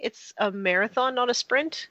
It's a marathon, not a sprint.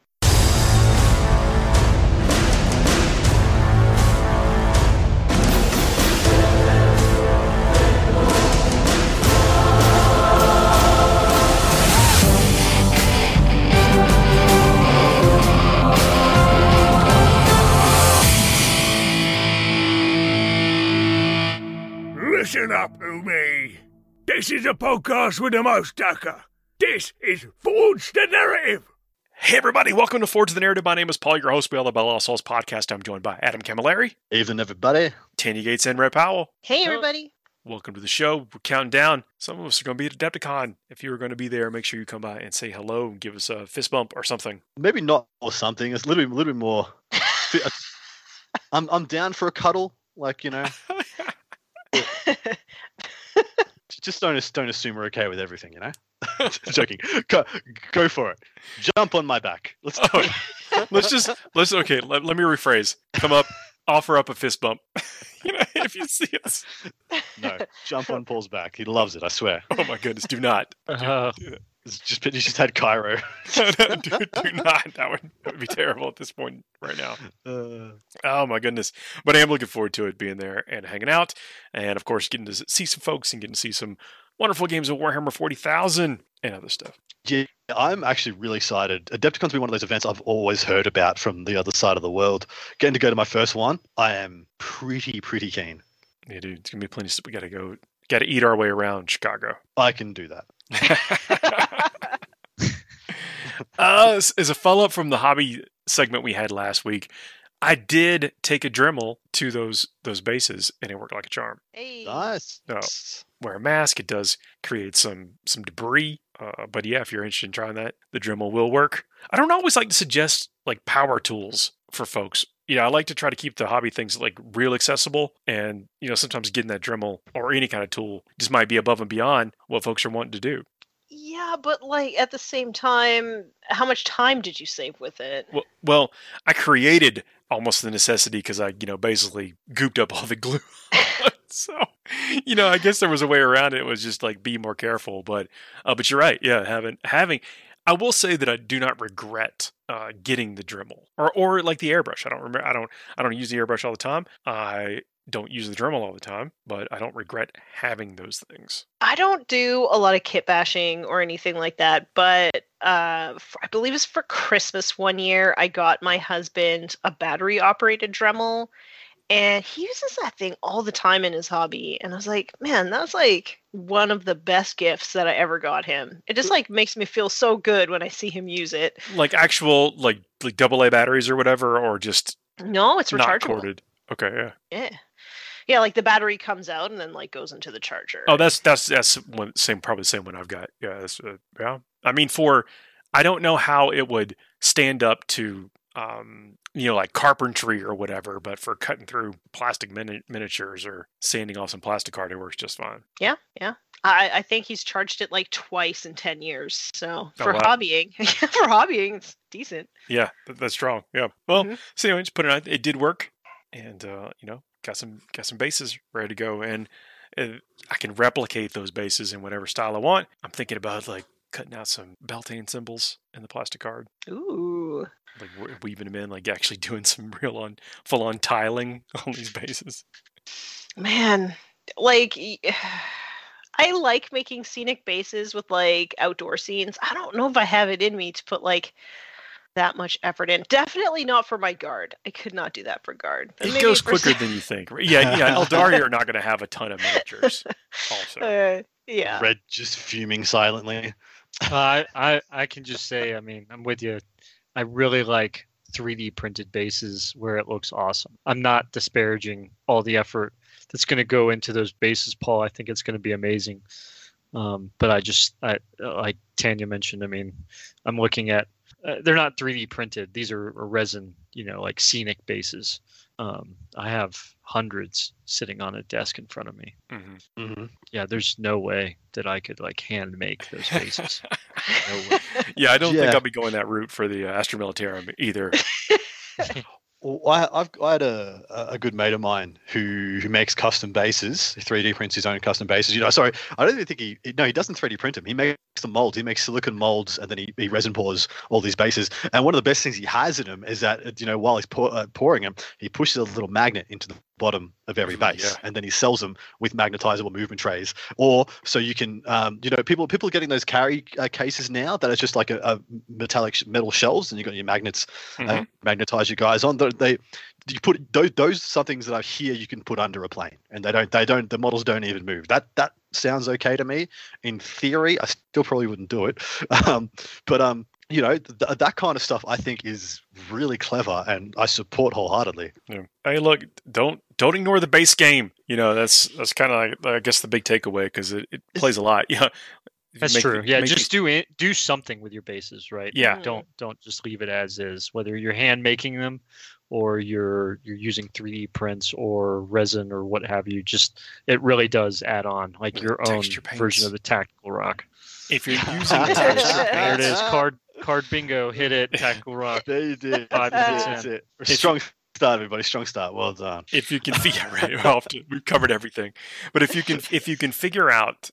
Listen up, Umi. This is a podcast with the most ducker. This is Forge the Narrative. Hey everybody, welcome to Forge the Narrative. My name is Paul, your host. We are the Bella Souls podcast. I'm joined by Adam Camilleri. Evening, everybody. Tanya Gates and Red Powell. Hey, everybody. Welcome to the show. We're counting down. Some of us are going to be at Adepticon. If you are going to be there, make sure you come by and say hello and give us a fist bump or something. Maybe not or something. It's a little bit more. I'm down for a cuddle, like, you know. Just don't assume we're okay with everything, you know. Joking. Go for it. Jump on my back. Let's do it. Let me rephrase. Come up, offer up a fist bump. You know, if you see us. No, jump on Paul's back. He loves it, I swear. Oh my goodness, do not. Do that. You just had Cairo. do not. That would be terrible at this point right now. Oh my goodness. But I am looking forward to it being there and hanging out. And of course, getting to see some folks and getting to see some wonderful games of Warhammer 40,000 and other stuff. Yeah, I'm actually really excited. Adepticon's been one of those events I've always heard about from the other side of the world. Getting to go to my first one, I am pretty keen. Yeah, dude, it's going to be plenty of stuff. We got to go. Got to eat our way around Chicago. I can do that. As a follow-up from the hobby segment we had last week, I did take a Dremel to those bases, and it worked like a charm. Hey. Nice. So, wear a mask. It does create some debris. But yeah, if you're interested in trying that, the Dremel will work. I don't always like to suggest like power tools for folks. You know, I like to try to keep the hobby things like real accessible, and you know, sometimes getting that Dremel or any kind of tool just might be above and beyond what folks are wanting to do. Yeah, but like at the same time, how much time did you save with it? Well, I created almost the necessity because I, you know, basically gooped up all the glue. So, you know, I guess there was a way around it. It was just like be more careful. But you're right. Yeah, having. I will say that I do not regret getting the Dremel or like the airbrush. I don't use the airbrush all the time. I don't use the Dremel all the time, but I don't regret having those things. I don't do a lot of kit bashing or anything like that, but I believe it's for Christmas one year, I got my husband a battery-operated Dremel, and he uses that thing all the time in his hobby. And I was like, man, that's like one of the best gifts that I ever got him. It just like makes me feel so good when I see him use it. Like actual like AA batteries or whatever, or just no, it's not rechargeable. Corded. Okay, yeah. Yeah. Yeah, like the battery comes out and then like goes into the charger. Oh, that's probably the same one I've got. Yeah, yeah. I mean, I don't know how it would stand up to you know, like carpentry or whatever, but for cutting through plastic miniatures or sanding off some plastic art, it works just fine. Yeah. I think he's charged it like twice in 10 years. So for hobbying, it's decent. Yeah, that's strong. Yeah. Well, so anyway, just put it on. It did work, and you know, got some bases ready to go, and I can replicate those bases in whatever style I want. I'm thinking about like cutting out some Beltane symbols in the plastic card. Ooh. Like weaving them in, like actually doing some full on tiling on these bases. Man, like I like making scenic bases with like outdoor scenes. I don't know if I have it in me to put like that much effort in. Definitely not for my guard. I could not do that for guard. It goes quicker than you think. Yeah. Eldaria are not going to have a ton of miniatures. Also, yeah. Red just fuming silently. I can just say, I mean, I'm with you. I really like 3D printed bases where it looks awesome. I'm not disparaging all the effort that's going to go into those bases, Paul. I think it's going to be amazing. But I like Tanya mentioned, I mean, I'm looking at, they're not 3D printed. These are resin, you know, like scenic bases. I have hundreds sitting on a desk in front of me. Mm-hmm. Mm-hmm. Yeah, there's no way that I could like hand make those bases. No way. Yeah, I don't think I'll be going that route for the Astra Militarum either. Well, I had a good mate of mine who makes custom bases, 3D prints his own custom bases. Sorry, I don't even think he doesn't 3D print them. He makes the molds. He makes silicon molds, and then he resin pours all these bases. And one of the best things he has in them is that while he's pouring them, he pushes a little magnet into the bottom of every base, and then he sells them with magnetizable movement trays. Or so you can, people are getting those carry cases now that it's just like a metallic metal shelves, and you got your magnets magnetize your guys on. You put those some things that I hear you can put under a plane, and the models don't even move. That sounds okay to me. In theory, I still probably wouldn't do it, but that kind of stuff I think is really clever, and I support wholeheartedly. Yeah. Hey, look, don't ignore the base game. That's kind of like, I guess, the big takeaway, because it plays a lot. Yeah, that's true. Just do something with your bases, right? Yeah. Don't just leave it as is. Whether you're hand making them, or you're using 3D prints or resin or what have you, it really does add on like your own version of the Tactical Rock. If you're using texture, there it is. Card bingo, hit it. Tactical Rock. There you did. 5 minutes in. Strong start, everybody. Strong start. Well done. If you can figure we've covered everything, but if you can figure out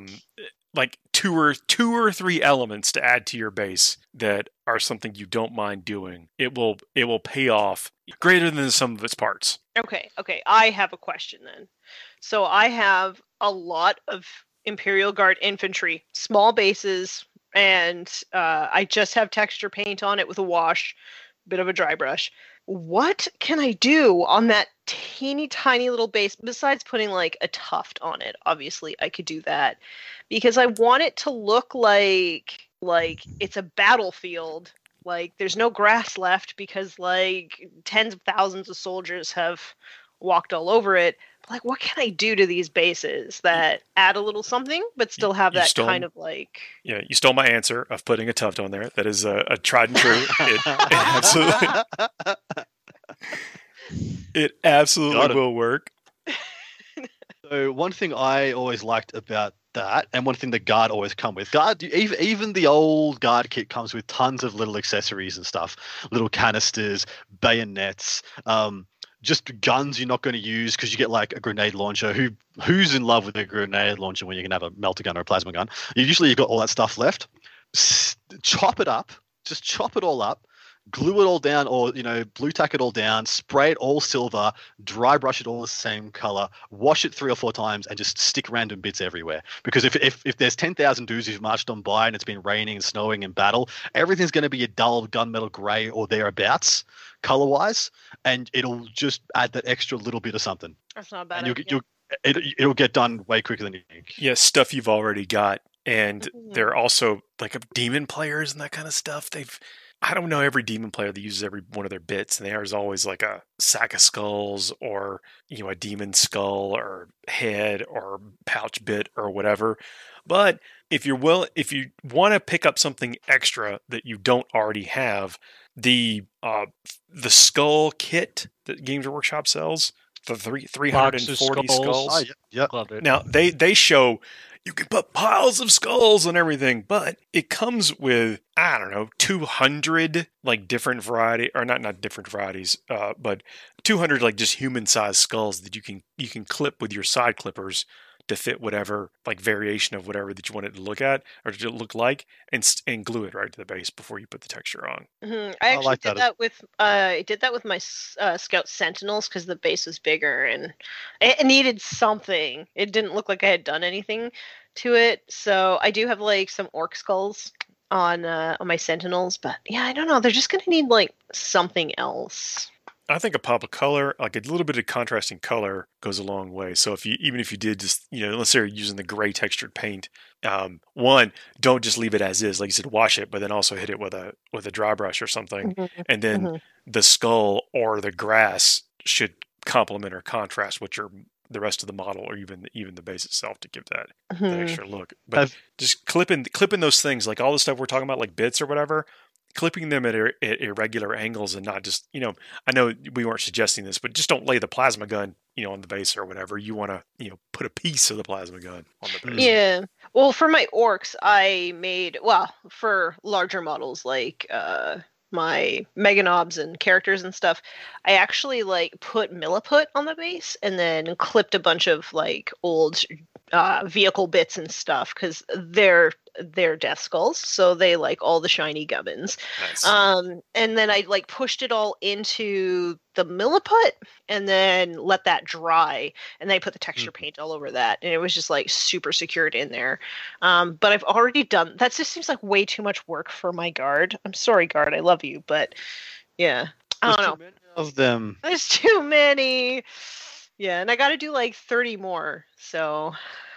like two or three elements to add to your base that are something you don't mind doing, it will pay off greater than the sum of its parts. Okay. I have a question then. So I have a lot of Imperial Guard infantry, small bases, and I just have texture paint on it with a wash, bit of a dry brush. What can I do on that teeny tiny little base besides putting like a tuft on it? Obviously, I could do that because I want it to look like it's a battlefield. Like there's no grass left because like tens of thousands of soldiers have walked all over it. But, like, what can I do to these bases that add a little something but still have that kind of like... Yeah, you stole my answer of putting a tuft on there. That is a tried and true. It absolutely will work. So one thing I always liked about that, and one thing the Guard always come with, even the old Guard kit comes with tons of little accessories and stuff, little canisters, bayonets, just guns you're not going to use because you get like a grenade launcher. Who's in love with a grenade launcher when you can have a melter gun or a plasma gun? You've got all that stuff left. Chop it up. Just chop it all up. Glue it all down, or blue tack it all down. Spray it all silver. Dry brush it all the same color. Wash it 3 or 4 times, and just stick random bits everywhere. Because if there's 10,000 dudes who've marched on by and it's been raining and snowing in battle, everything's going to be a dull gunmetal gray or thereabouts, color-wise, and it'll just add that extra little bit of something. That's not a bad idea. It'll get done way quicker than you think. Yeah, stuff you've already got, and they're also like demon players and that kind of stuff. I don't know every demon player that uses every one of their bits, and there's always like a sack of skulls or a demon skull or head or pouch bit or whatever. But if you want to pick up something extra that you don't already have, the skull kit that Games Workshop sells, the 340 skulls. Oh, yeah. Love it. Now they show you can put piles of skulls and everything, but it comes with, 200 like different variety, or not different varieties, but 200 like just human-sized skulls that you can clip with your side clippers to fit whatever like variation of whatever that you want it to look at or to look like, and glue it right to the base before you put the texture on. Mm-hmm. I actually did that with my Scout Sentinels because the base was bigger and it needed something. It didn't look like I had done anything to it, so I do have like some orc skulls on my Sentinels, but yeah, I don't know. They're just gonna need like something else. I think a pop of color, like a little bit of contrasting color, goes a long way. So even if you did just, let's say you're using the gray textured paint, one, don't just leave it as is, like you said, wash it, but then also hit it with a dry brush or something, and then the skull or the grass should complement or contrast what the rest of the model, or even the base itself, to give that extra look. But just clipping those things, like all the stuff we're talking about, like bits or whatever. Clipping them at irregular angles, and not just, I know we weren't suggesting this, but just don't lay the plasma gun, on the base or whatever. You want to, put a piece of the plasma gun on the base. Yeah. Well, for my orcs, I made, for larger models like my Mega Knobs and characters and stuff, I actually like put Milliput on the base and then clipped a bunch of like old vehicle bits and stuff because they're death skulls, so they like all the shiny gubbins. Nice. And then I like pushed it all into the Milliput and then let that dry, and then I put the texture paint all over that, and it was just like super secured in there. But I've already done that. Just seems like way too much work for my guard. I'm sorry, guard, I love you, but yeah, I There's don't too know. many of them. There's too many. Yeah, and I got to do like 30 more. So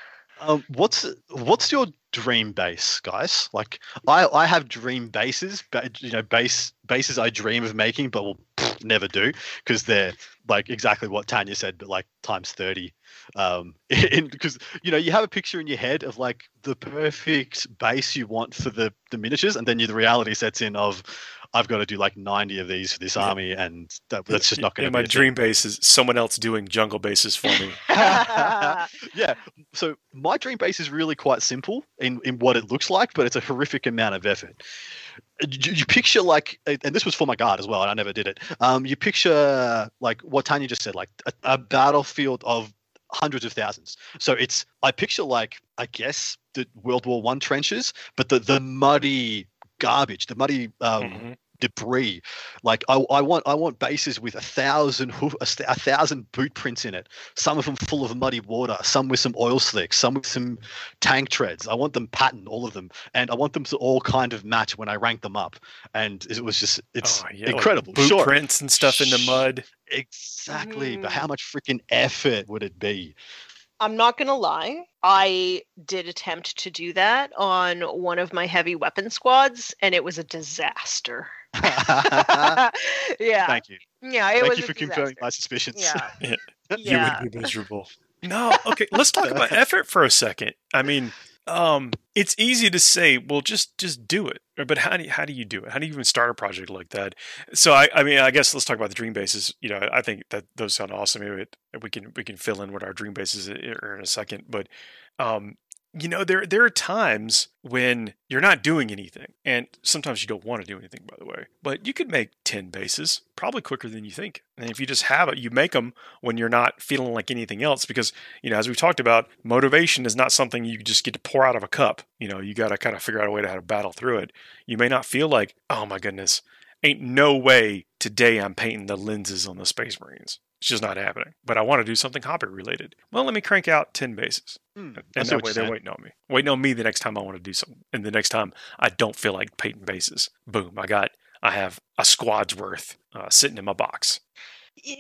What's your dream base, guys? Like, I have dream bases, but bases I dream of making, but will never do because they're like exactly what Tanya said, but like times 30. Because you have a picture in your head of like the perfect base you want for the miniatures, and then the reality sets in of I've got to do like 90 of these for this army, and that's just not going to be my a dream base is someone else doing jungle bases for me. Yeah. So my dream base is really quite simple in what it looks like, but it's a horrific amount of effort. You picture like, and this was for my guard as well, and I never did it. You picture like what Tanya just said, like a battlefield of hundreds of thousands. So I picture like, I guess the World War I trenches, but the muddy garbage, the muddy debris. Like I want bases with 1,000 boot prints in it. Some of them full of muddy water, some with some oil slicks, some with some tank treads. I want them patterned, all of them, and I want them to all kind of match when I rank them up. And it was just incredible. Like boot sure, prints and stuff in the mud. Exactly, but how much freaking effort would it be? I'm not going to lie. I did attempt to do that on one of my heavy weapon squads, and it was a disaster. Yeah. Thank you. Yeah, it was Thank you a for confirming my suspicions. Yeah. You would be miserable. No, okay. Let's talk about effort for a second. I mean, it's easy to say, well, just do it. But how do you do it? How do you even start a project like that? So I mean, I guess let's talk about the dream bases. I think that those sound awesome. Maybe we can fill in what our dream bases are in a second. But there are times when you're not doing anything, and sometimes you don't want to do anything, by the way. But you could make 10 bases probably quicker than you think. And if you just have it, you make them when you're not feeling like anything else. Because as we've talked about, motivation is not something you just get to pour out of a cup. You got to kind of figure out a way to how to battle through it. You may not feel like, oh my goodness, ain't no way today I'm painting the lenses on the Space Marines. It's just not happening. But I want to do something hobby related. Well, let me crank out 10 bases. And that way they're waiting on me. Waiting on me the next time I want to do something. And the next time I don't feel like painting bases. Boom. I have a squad's worth sitting in my box. Yeah,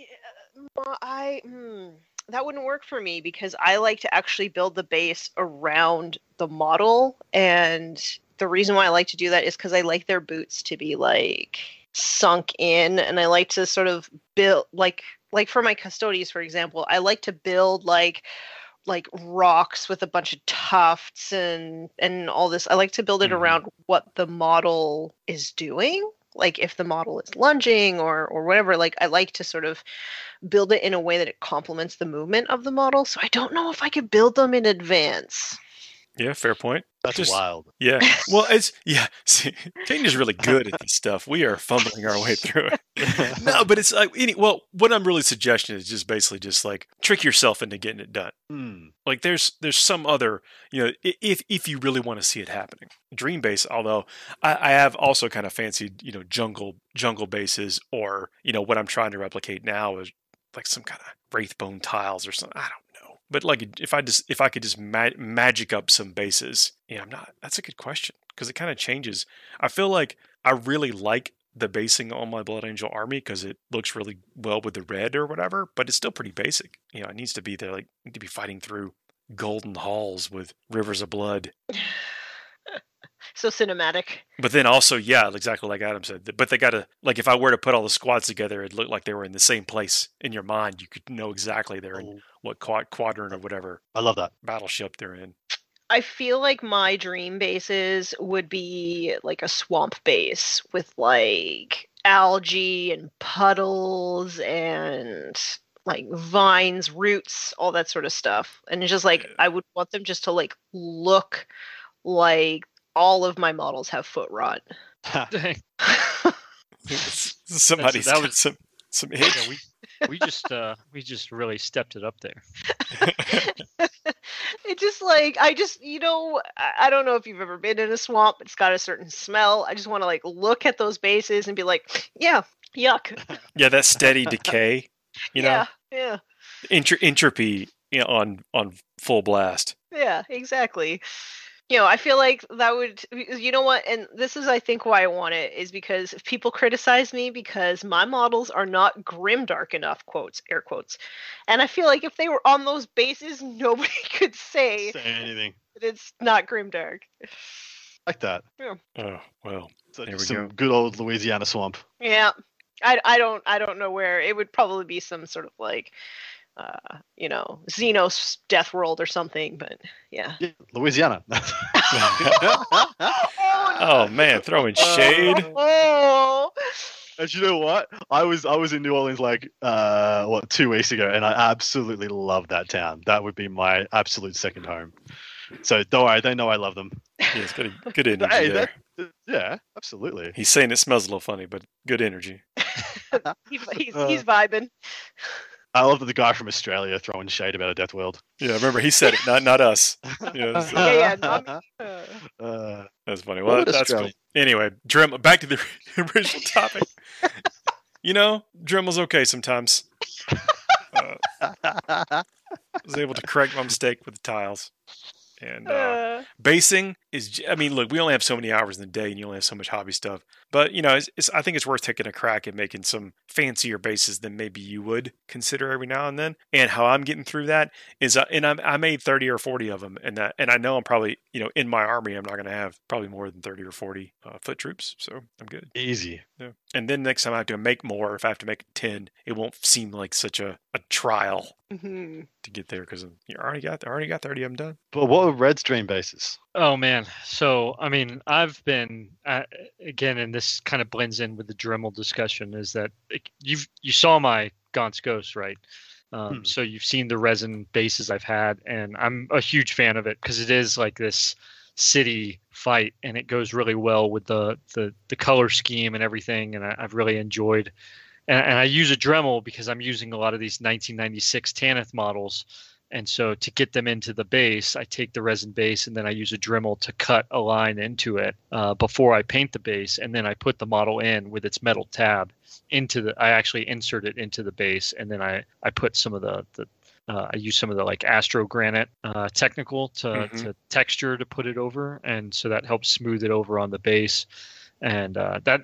that wouldn't work for me because I like to actually build the base around the model. And the reason why I like to do that is because I like their boots to be like sunk in, and I like to sort of build like for my custodians, for example, I like to build like rocks with a bunch of tufts and all this. I like to build it around what the model is doing. Like if the model is lunging or whatever, like I like to sort of build it in a way that it complements the movement of the model. So I don't know if I could build them in advance. Yeah, fair point. That's wild. Yeah. Well, see, Kane is really good at this stuff. We are fumbling our way through it. No, but it's like, what I'm really suggesting is just basically just like trick yourself into getting it done. Like there's some other, if you really want to see it happening. Dream base, although I have also kind of fancied, jungle bases, or, what I'm trying to replicate now is like some kind of wraithbone tiles or something. I don't know. But like, if I could just magic up some bases, that's a good question because it kind of changes. I feel like I really like the basing on my Blood Angel army because it looks really well with the red or whatever, but it's still pretty basic. It needs to be there. Like, need to be fighting through golden halls with rivers of blood. So cinematic. But then also, yeah, exactly like Adam said. But they got to, like, if I were to put all the squads together, it'd look like they were in the same place in your mind. You could know exactly they're in what quadrant or whatever. I love that battleship they're in. I feel like my dream bases would be like a swamp base with like algae and puddles and like vines, roots, all that sort of stuff. And it's just like, I would want them just to like look like all of my models have foot rot. Somebody's that got was- some hits. Yeah, we just really stepped it up there. It just like I don't know if you've ever been in a swamp. It's got a certain smell. I just want to like look at those bases and be like, yeah, yuck. Yeah, that steady decay. You know, yeah, entropy, on full blast. yeah, exactly. I feel like that would, you know what, and this is, I think, why I want it, is because if people criticize me because my models are not grimdark enough, quotes, air quotes, and I feel like if they were on those bases, nobody could say Say anything that it's not grimdark. like that. Oh well, So there just we some go. good old Louisiana swamp. Yeah, I don't know where. It would probably be some sort of like, Xenos Death World or something, but yeah. Yeah, Louisiana. Oh man, throwing shade. Oh. And you know what? I was in New Orleans 2 weeks ago, and I absolutely love that town. That would be my absolute second home. So don't worry, they know I love them. Yeah, it's got a good energy Hey, there. Yeah, absolutely. He's saying it smells a little funny, but good energy. He's vibing. I love that the guy from Australia throwing shade about a Death World. Yeah, remember he said it, not us. Yeah, so Yeah, not me. that's funny. Well, Well, that's cool. Australia. Anyway, Dremel, back to the original topic. Dremel's okay sometimes. I was able to correct my mistake with the tiles. And basing is, look, we only have so many hours in the day and you only have so much hobby stuff. But, I think it's worth taking a crack at making some fancier bases than maybe you would consider every now and then. And how I'm getting through that is, I made 30 or 40 of them. And I know I'm probably, in my army, I'm not going to have probably more than 30 or 40 foot troops. So I'm good. Easy. Yeah. And then next time I have to make more, if I have to make 10, it won't seem like such a trial Mhm. to get there because I already got 30 of them done. But what are Red's dream bases? Oh man, so I've been again, and this kind of blends in with the Dremel discussion. Is that you saw my Gaunt's Ghost, right? So you've seen the resin bases I've had, and I'm a huge fan of it because it is like this city fight, and it goes really well with the color scheme and everything, and I've really enjoyed. And I use a Dremel because I'm using a lot of these 1996 Tanith models. And so to get them into the base, I take the resin base and then I use a Dremel to cut a line into it before I paint the base. And then I put the model in with its metal tab I actually insert it into the base. And then I put some of I use some of the like Astro Granite technical to texture to put it over. And so that helps smooth it over on the base. And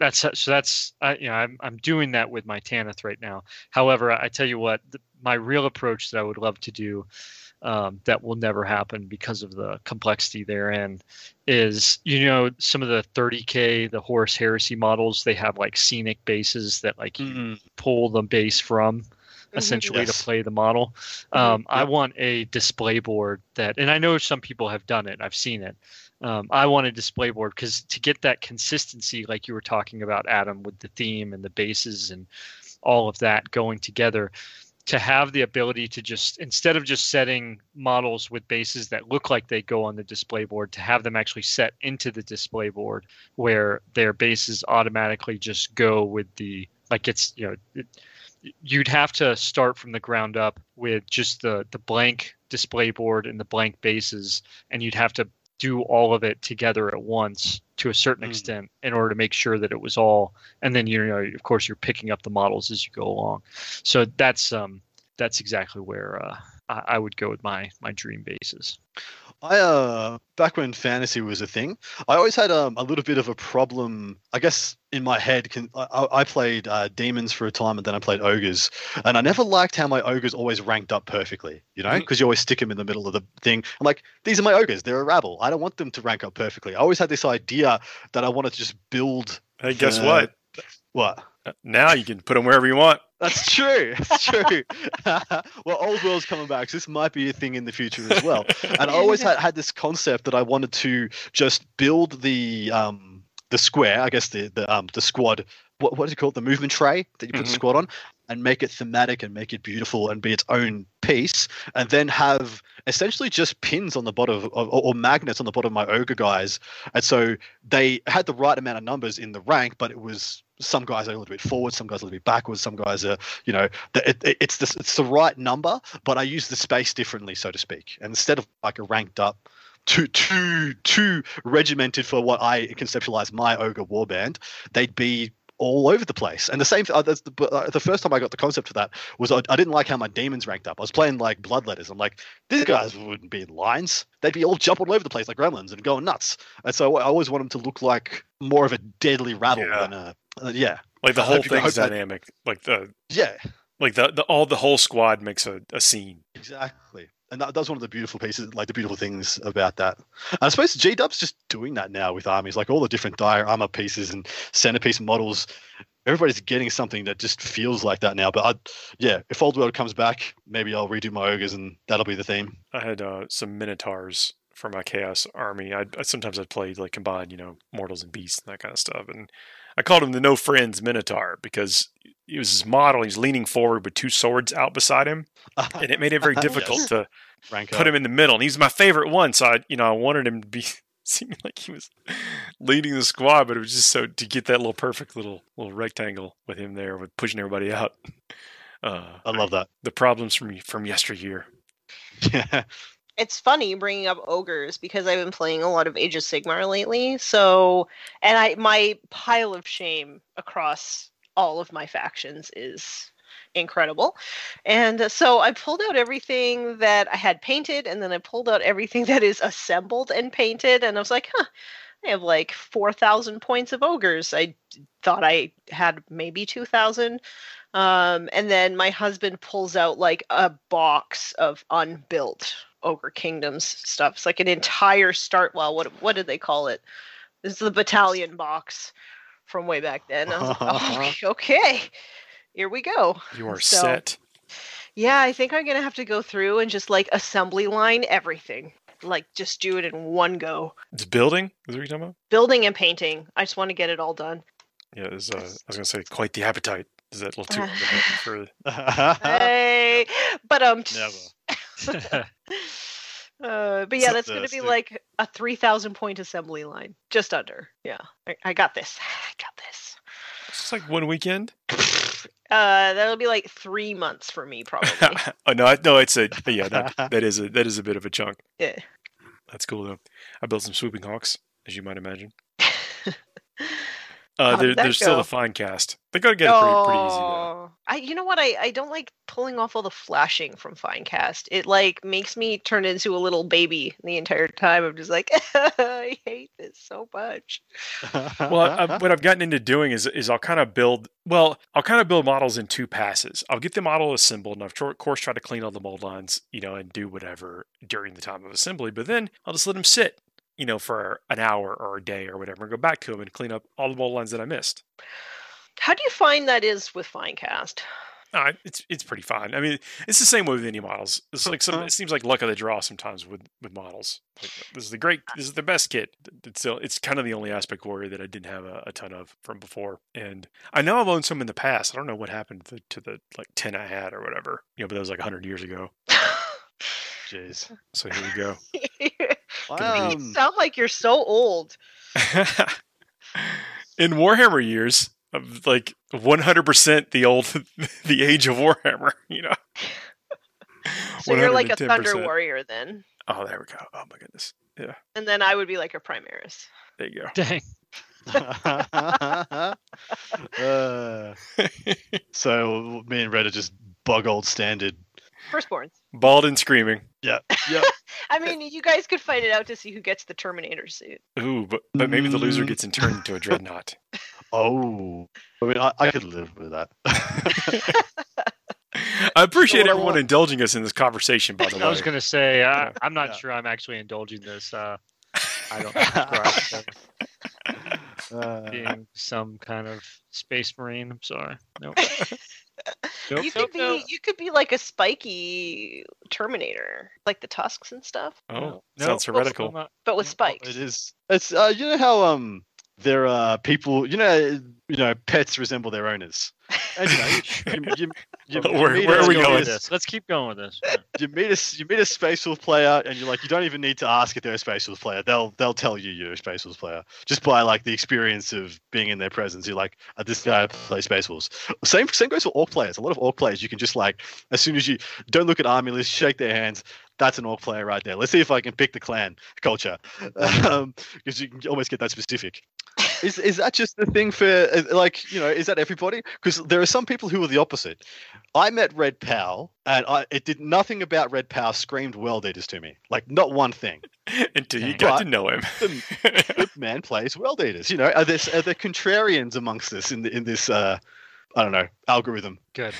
I'm doing that with my Tanith right now. However, I tell you what, my real approach that I would love to do that will never happen because of the complexity therein is, some of the 30K, the Horus Heresy models, they have like scenic bases that like you pull the base from essentially to play the model. I want a display board and I know some people have done it. I've seen it. I want a display board because to get that consistency, like you were talking about, Adam, with the theme and the bases and all of that going together, to have the ability to just, instead of just setting models with bases that look like they go on the display board, to have them actually set into the display board where their bases automatically just go with you'd have to start from the ground up with just the blank display board and the blank bases, and you'd have to do all of it together at once to a certain extent in order to make sure that it was all, and then of course you're picking up the models as you go along. So that's exactly where I would go with my dream bases. I back when fantasy was a thing, I always had a little bit of a problem, I guess, in my head. I played demons for a time, and then I played ogres, and I never liked how my ogres always ranked up perfectly, because you always stick them in the middle of the thing. I'm like, these are my ogres, they're a rabble, I don't want them to rank up perfectly. I always had this idea that I wanted to just build. Hey, guess what? What? Now you can put them wherever you want. That's true. It's true. Well, Old World's coming back, so this might be a thing in the future as well. And I always had this concept that I wanted to just build the square, I guess the squad. What is it called? The movement tray that you put the squad on, and make it thematic and make it beautiful and be its own piece, and then have essentially just pins on the bottom or magnets on the bottom of my ogre guys. And so they had the right amount of numbers in the rank, but it was some guys are a little bit forward, some guys a little bit backwards, some guys are, it's the right number, but I use the space differently, so to speak. And instead of like a ranked up too regimented for what I conceptualize my ogre warband, they'd be all over the place. And the same the first time I got the concept for that was I didn't like how my demons ranked up. I was playing like bloodletters. I'm like, these guys wouldn't be in lines. They'd be all jumping all over the place like gremlins and going nuts. And so I always want them to look like more of a deadly rabble than like the whole thing's dynamic. Like the whole squad makes a scene. Exactly. And that's one of the beautiful pieces, like the beautiful things about that. And I suppose G-Dub's just doing that now with armies, like all the different dire armor pieces and centerpiece models. Everybody's getting something that just feels like that now. But if Old World comes back, maybe I'll redo my ogres and that'll be the theme. I had some Minotaurs for my Chaos army. Sometimes I'd play like combined, mortals and beasts and that kind of stuff. And I called him the No Friends Minotaur because he was his model. He's leaning forward with two swords out beside him, and it made it very difficult to put him in the middle. And he's my favorite one, so I wanted him to be seeming like he was leading the squad, but it was just so to get that little perfect little rectangle with him there, with pushing everybody out. I love that. The problems from yesteryear. Yeah. It's funny bringing up ogres because I've been playing a lot of Age of Sigmar lately. So, and my pile of shame across all of my factions is incredible. And so I pulled out everything that I had painted, and then I pulled out everything that is assembled and painted, and I was like, I have like 4,000 points of ogres. I thought I had maybe 2,000. And then my husband pulls out like a box of unbuilt Ogre Kingdoms stuff. It's like an entire what did they call it? This is the battalion box from way back then. I was like, okay, here we go. You are set. Yeah, I think I'm gonna have to go through and just like assembly line everything. Like just do it in one go. It's building? Is that what you're talking about? Building and painting. I just want to get it all done. Yeah, I was gonna say quite the appetite. Is that a little too for hey, but never. But yeah, that's going to be like a 3,000 point assembly line, just under. Yeah, I got this. I got this. It's just like one weekend. That'll be like 3 months for me, probably. no, it's that is a bit of a chunk. Yeah, that's cool though. I built some swooping hawks, as you might imagine. There's still a fine cast. They gotta get it pretty easy though. You know what? I don't like pulling off all the flashing from fine cast. It like makes me turn into a little baby the entire time. I'm just like, I hate this so much. Well, what I've gotten into doing is I'll kind of build models in two passes. I'll get the model assembled, and of course try to clean all the mold lines, and do whatever during the time of assembly. But then I'll just let them sit, for an hour or a day or whatever, and go back to them and clean up all the mold lines that I missed. How do you find that is with Finecast? It's pretty fine. I mean, it's the same way with any models. It's like it seems like luck of the draw sometimes with models. Like, this is the best kit. It's kind of the only Aspect Warrior that I didn't have a ton of from before. And I know I've owned some in the past. I don't know what happened to the like 10 I had or whatever. But that was like 100 years ago. Jeez. So here we go. You sound like you're so old. In Warhammer years, of like 100% the age of Warhammer, So you're like a Thunder Warrior then. Oh, there we go. Oh my goodness. Yeah. And then I would be like a Primaris. There you go. Dang. So me and Red are just bug old standard. Firstborns. Bald and screaming. Yeah. I mean, you guys could fight it out to see who gets the Terminator suit. Ooh, but maybe the loser gets turned into a dreadnought. Oh, I mean, I could live with that. I appreciate everyone indulging us in this conversation, by the way. I was going to say, I'm not sure I'm actually indulging this. I don't subscribe to being some kind of space marine. I'm sorry. Nope. You could be like a spiky Terminator, like the tusks and stuff. Oh, sounds heretical. But with spikes. It is. It's how there are people, pets resemble their owners. and Where are we going with this? Let's keep going with this. Yeah. You meet a Space Wolf player, and you're like, you don't even need to ask if they're a Space Wolf player. They'll tell you you're a Space Wolves player just by like the experience of being in their presence. You're like, this guy plays Space Wolves. Same goes for Orc players. A lot of Orc players, you can just like, as soon as you don't look at army lists, shake their hands. That's an Orc player right there. Let's see if I can pick the clan culture, because you can almost get that specific. Is that just the thing for like, is that everybody? Because there are some people who are the opposite. I met Red Pow, and it did nothing about Red Pow screamed World Eaters to me, like not one thing. Until you got to know him. The man plays World Eaters. Are there contrarians amongst us in this I don't know, algorithm? Good.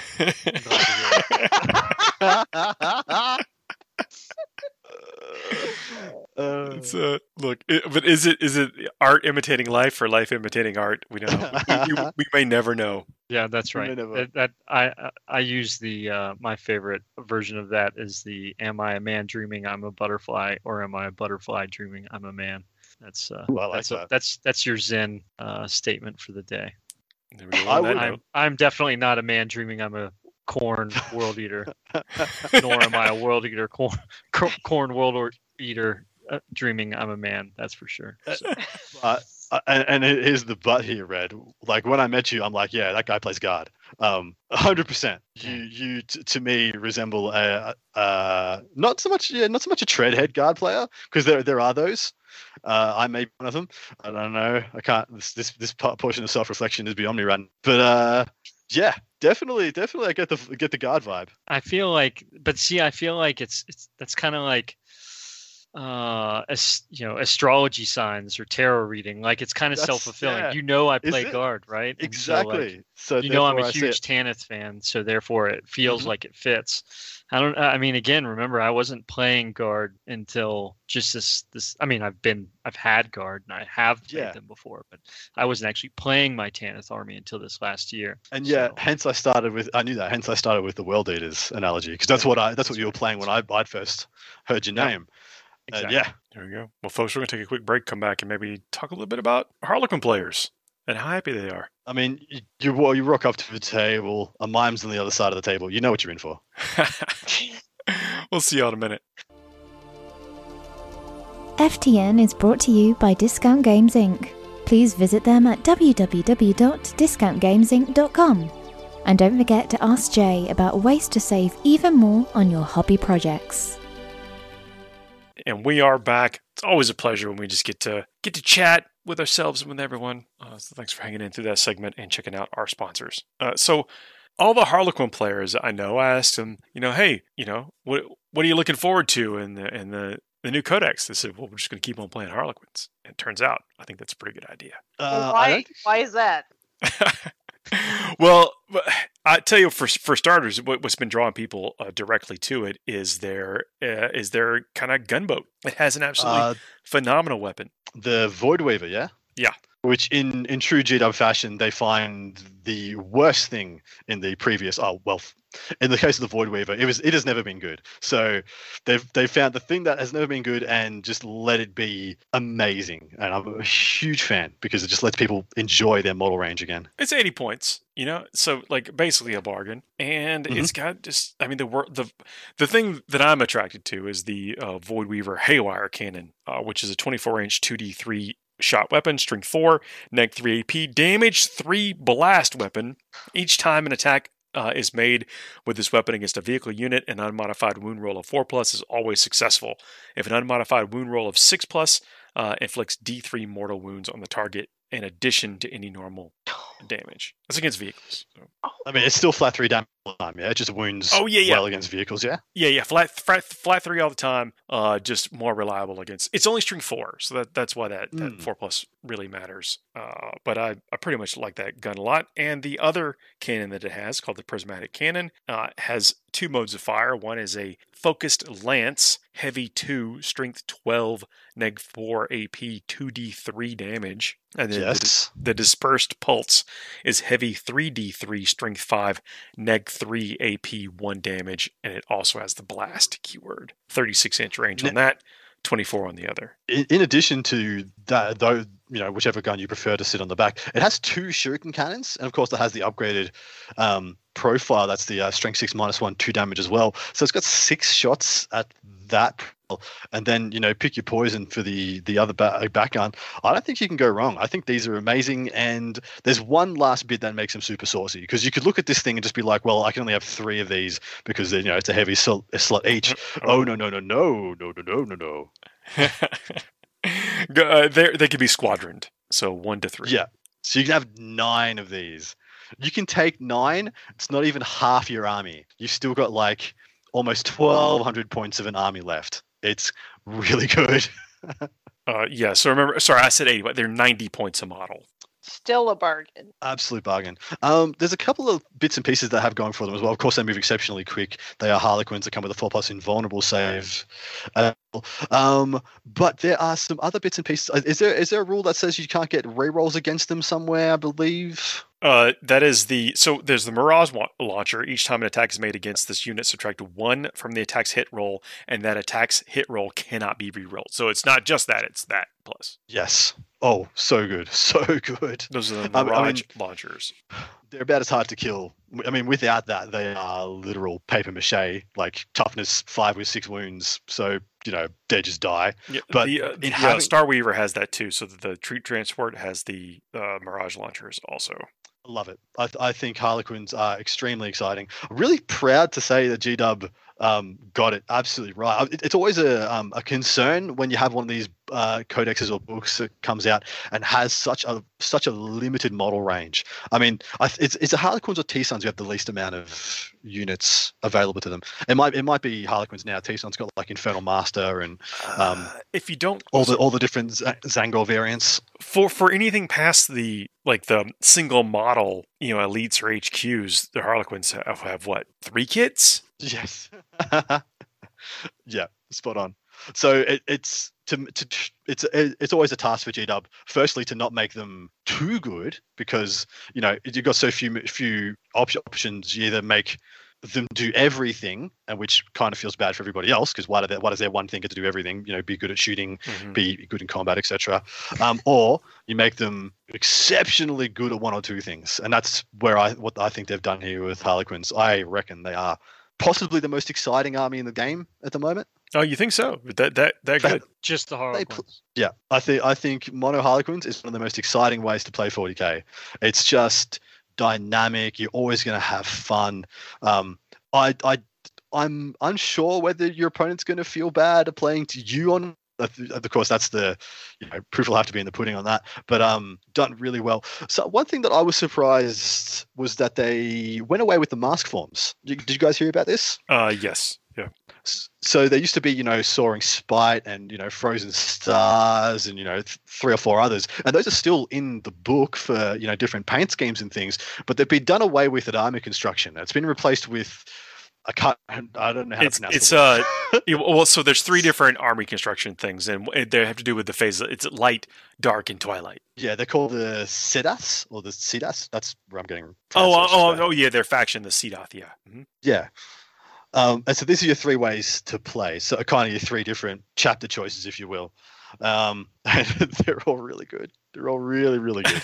Look, but is it art imitating life or life imitating art? We don't know. We may never know. Yeah, that's right. I use the my favorite version of that is the "Am I a man dreaming I'm a butterfly, or am I a butterfly dreaming I'm a man?" That's that's your Zen statement for the day. There we go. I'm definitely not a man dreaming I'm a corn world eater, nor am I a world eater corn world eater dreaming I'm a man. That's for sure. So. And here's the but here, Red. Like when I met you, I'm like, yeah, that guy plays guard. 100%. You to me resemble not so much a treadhead guard player, because there are those. I may be one of them. I don't know. I can't. This portion of self-reflection is beyond me, right? But yeah, definitely. I get the guard vibe. I feel like it's that's kind of like astrology signs or tarot reading. Like it's kind of self-fulfilling. Yeah. I play guard, right? Exactly. So I'm a huge Tanith fan, so therefore it feels like it fits. Again, remember, I wasn't playing guard until just this. I mean, I've had guard and I have played them before, but I wasn't actually playing my Tanith army until this last year. And hence I started with the World Eaters analogy, because that's what you were playing when I first heard your name. Exactly. There we go. Well, folks, we're going to take a quick break, come back, and maybe talk a little bit about Harlequin players and how happy they are. I mean, you rock up to the table, a mime's on the other side of the table. You know what you're in for. We'll see you in a minute. FTN is brought to you by Discount Games Inc. Please visit them at www.discountgamesinc.com. And don't forget to ask Jay about ways to save even more on your hobby projects. And we are back. It's always a pleasure when we just get to chat with ourselves and with everyone. So thanks for hanging in through that segment and checking out our sponsors. So all the Harlequin players I know, I asked them, hey, what are you looking forward to in the new codex? They said, well, we're just going to keep on playing Harlequins. And it turns out, I think that's a pretty good idea. Why is that? Well, I tell you, for starters, what's been drawing people directly to it is their kind of gunboat. It has an absolutely phenomenal weapon. The Voidweaver, yeah? Yeah. Which in true GW fashion, they find the worst thing in the previous. In the case of the Voidweaver, it has never been good. So they've found the thing that has never been good and just let it be amazing. And I'm a huge fan because it just lets people enjoy their model range again. It's 80 points, so like basically a bargain. And it's got just, the thing that I'm attracted to is the Voidweaver Haywire Cannon, which is a 24-inch 2d3 shot weapon, strength 4, neg 3 AP, damage 3 blast weapon. Each time an attack is made with this weapon against a vehicle unit, an unmodified wound roll of 4+ is always successful. If an unmodified wound roll of 6+ inflicts D3 mortal wounds on the target in addition to any normal damage. That's against vehicles. So. It's still flat 3 damage all the time, yeah? It just wounds well against vehicles, yeah? Yeah. Flat 3 all the time, just more reliable against... It's only string 4, so that's why that 4+ really matters. But I pretty much like that gun a lot. And the other cannon that it has, called the Prismatic Cannon, has 2 modes of fire. One is a focused lance, heavy 2, strength 12, neg 4 AP, 2d3 damage. And then the dispersed pulse is heavy 3d3, strength 5, neg 3 AP, 1 damage. And it also has the blast keyword. 36-inch range on that. 24 on the other. In addition to that, though, whichever gun you prefer to sit on the back, it has 2 shuriken cannons, and of course it has the upgraded profile. That's the strength 6 -1, 2 damage as well. So it's got 6 shots at that, and then pick your poison for the other back gun. I don't think you can go wrong. I think these are amazing, and there's one last bit that makes them super saucy, because you could look at this thing and just be like, well, I can only have 3 of these because it's a heavy slot each. Oh no. They could be squadroned, so 1 to 3. Yeah, so you can have 9 of these. You can take 9. It's not even half your army. You've still got like almost 1,200 points of an army left. It's really good. Yeah. So remember, sorry, I said 80, but they're 90 points a model. Still a bargain. Absolute bargain. There's a couple of bits and pieces that have going for them as well. Of course, they move exceptionally quick. They are Harlequins that come with a 4+ invulnerable save. But there are some other bits and pieces. Is there a rule that says you can't get rerolls against them somewhere, I believe? That is so there's the Mirage launcher. Each time an attack is made against this unit, subtract 1 from the attack's hit roll, and that attack's hit roll cannot be rerolled. So it's not just that, it's that plus. Yes. Oh, so good. So good. Those are the Mirage launchers. They're about as hard to kill. I mean, without that, they are literal paper mache, like toughness 5 with 6 wounds. So, they just die. Yeah, but Starweaver has that too. So the Treat Transport has the Mirage launchers also. I love it. I think Harlequins are extremely exciting. I'm really proud to say that GW got it absolutely right. It's always a concern when you have one of these codexes or books that comes out and has such a limited model range. I mean, it's a Harlequins or T-Suns who have the least amount of units available to them. It might be Harlequins now. T-Sun's got like Infernal Master and if you don't all the different Zangor variants for anything past the single model elites or HQs, the Harlequins have what, 3 kits? Yes. Yeah, spot on. So it's always a task for GW. Firstly, to not make them too good, because you've got so few options. You either make them do everything, and which kind of feels bad for everybody else, because why does their one thing get to do everything? Be good at shooting, be good in combat, etc. Or you make them exceptionally good at 1 or 2 things, and that's what I think they've done here with Harlequins. I reckon they are possibly the most exciting army in the game at the moment. Oh, you think so? That good? Just the Harlequins. Yeah, I think Mono Harlequins is one of the most exciting ways to play 40k. It's just dynamic. You're always going to have fun. I'm unsure whether your opponent's going to feel bad at playing to you on. Of course, that's the proof will have to be in the pudding on that. But done really well. So one thing that I was surprised was that they went away with the mask forms. Did you guys hear about this? Yes. Yeah. So there used to be, Soaring Spite and, Frozen Stars and, 3 or 4 others. And those are still in the book for, different paint schemes and things. But they've been done away with at Army Construction. It's been replaced with I don't know how to pronounce it. Well, so there's 3 different army construction things, and they have to do with the phase. It's light, dark, and twilight. Yeah, they're called the Sidas or the Sidas. That's where I'm getting. Yeah, their faction, the Sidath. Yeah. Mm-hmm. Yeah. And so these are your 3 ways to play. So kind of your 3 different chapter choices, if you will. And they're all really good. They're all really, really good.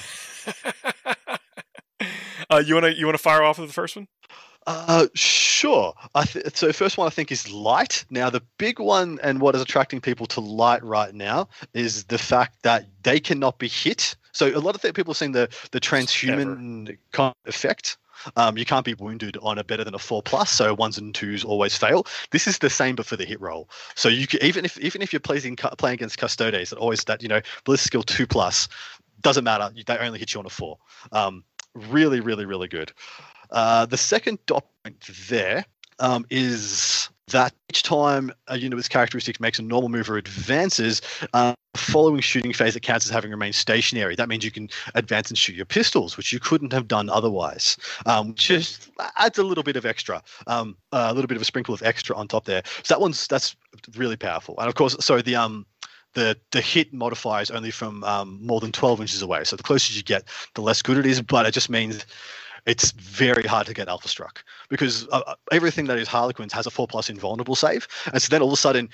You want to fire off with the first one? Sure. So first one I think is light. Now the big one and what is attracting people to light right now is the fact that they cannot be hit. So a lot of people are seeing the transhuman kind of effect. You can't be wounded on a better than a 4+, so 1s and 2s always fail. This is the same, but for the hit roll. So you can, even if you're playing against Custodes, that Bliss skill 2+, doesn't matter. They only hit you on a 4. Really, really, really good. The second dot point there is that each time a unit with characteristics makes a normal move or advances, following shooting phase, it counts as having remained stationary. That means you can advance and shoot your pistols, which you couldn't have done otherwise, which just adds a little bit of extra, a little bit of a sprinkle of extra on top there. So that's really powerful. And of course, so the hit modifier is only from more than 12 inches away. So the closer you get, the less good it is, but it just means it's very hard to get alpha struck because everything that is Harlequins has a 4+ invulnerable save. And so then all of a sudden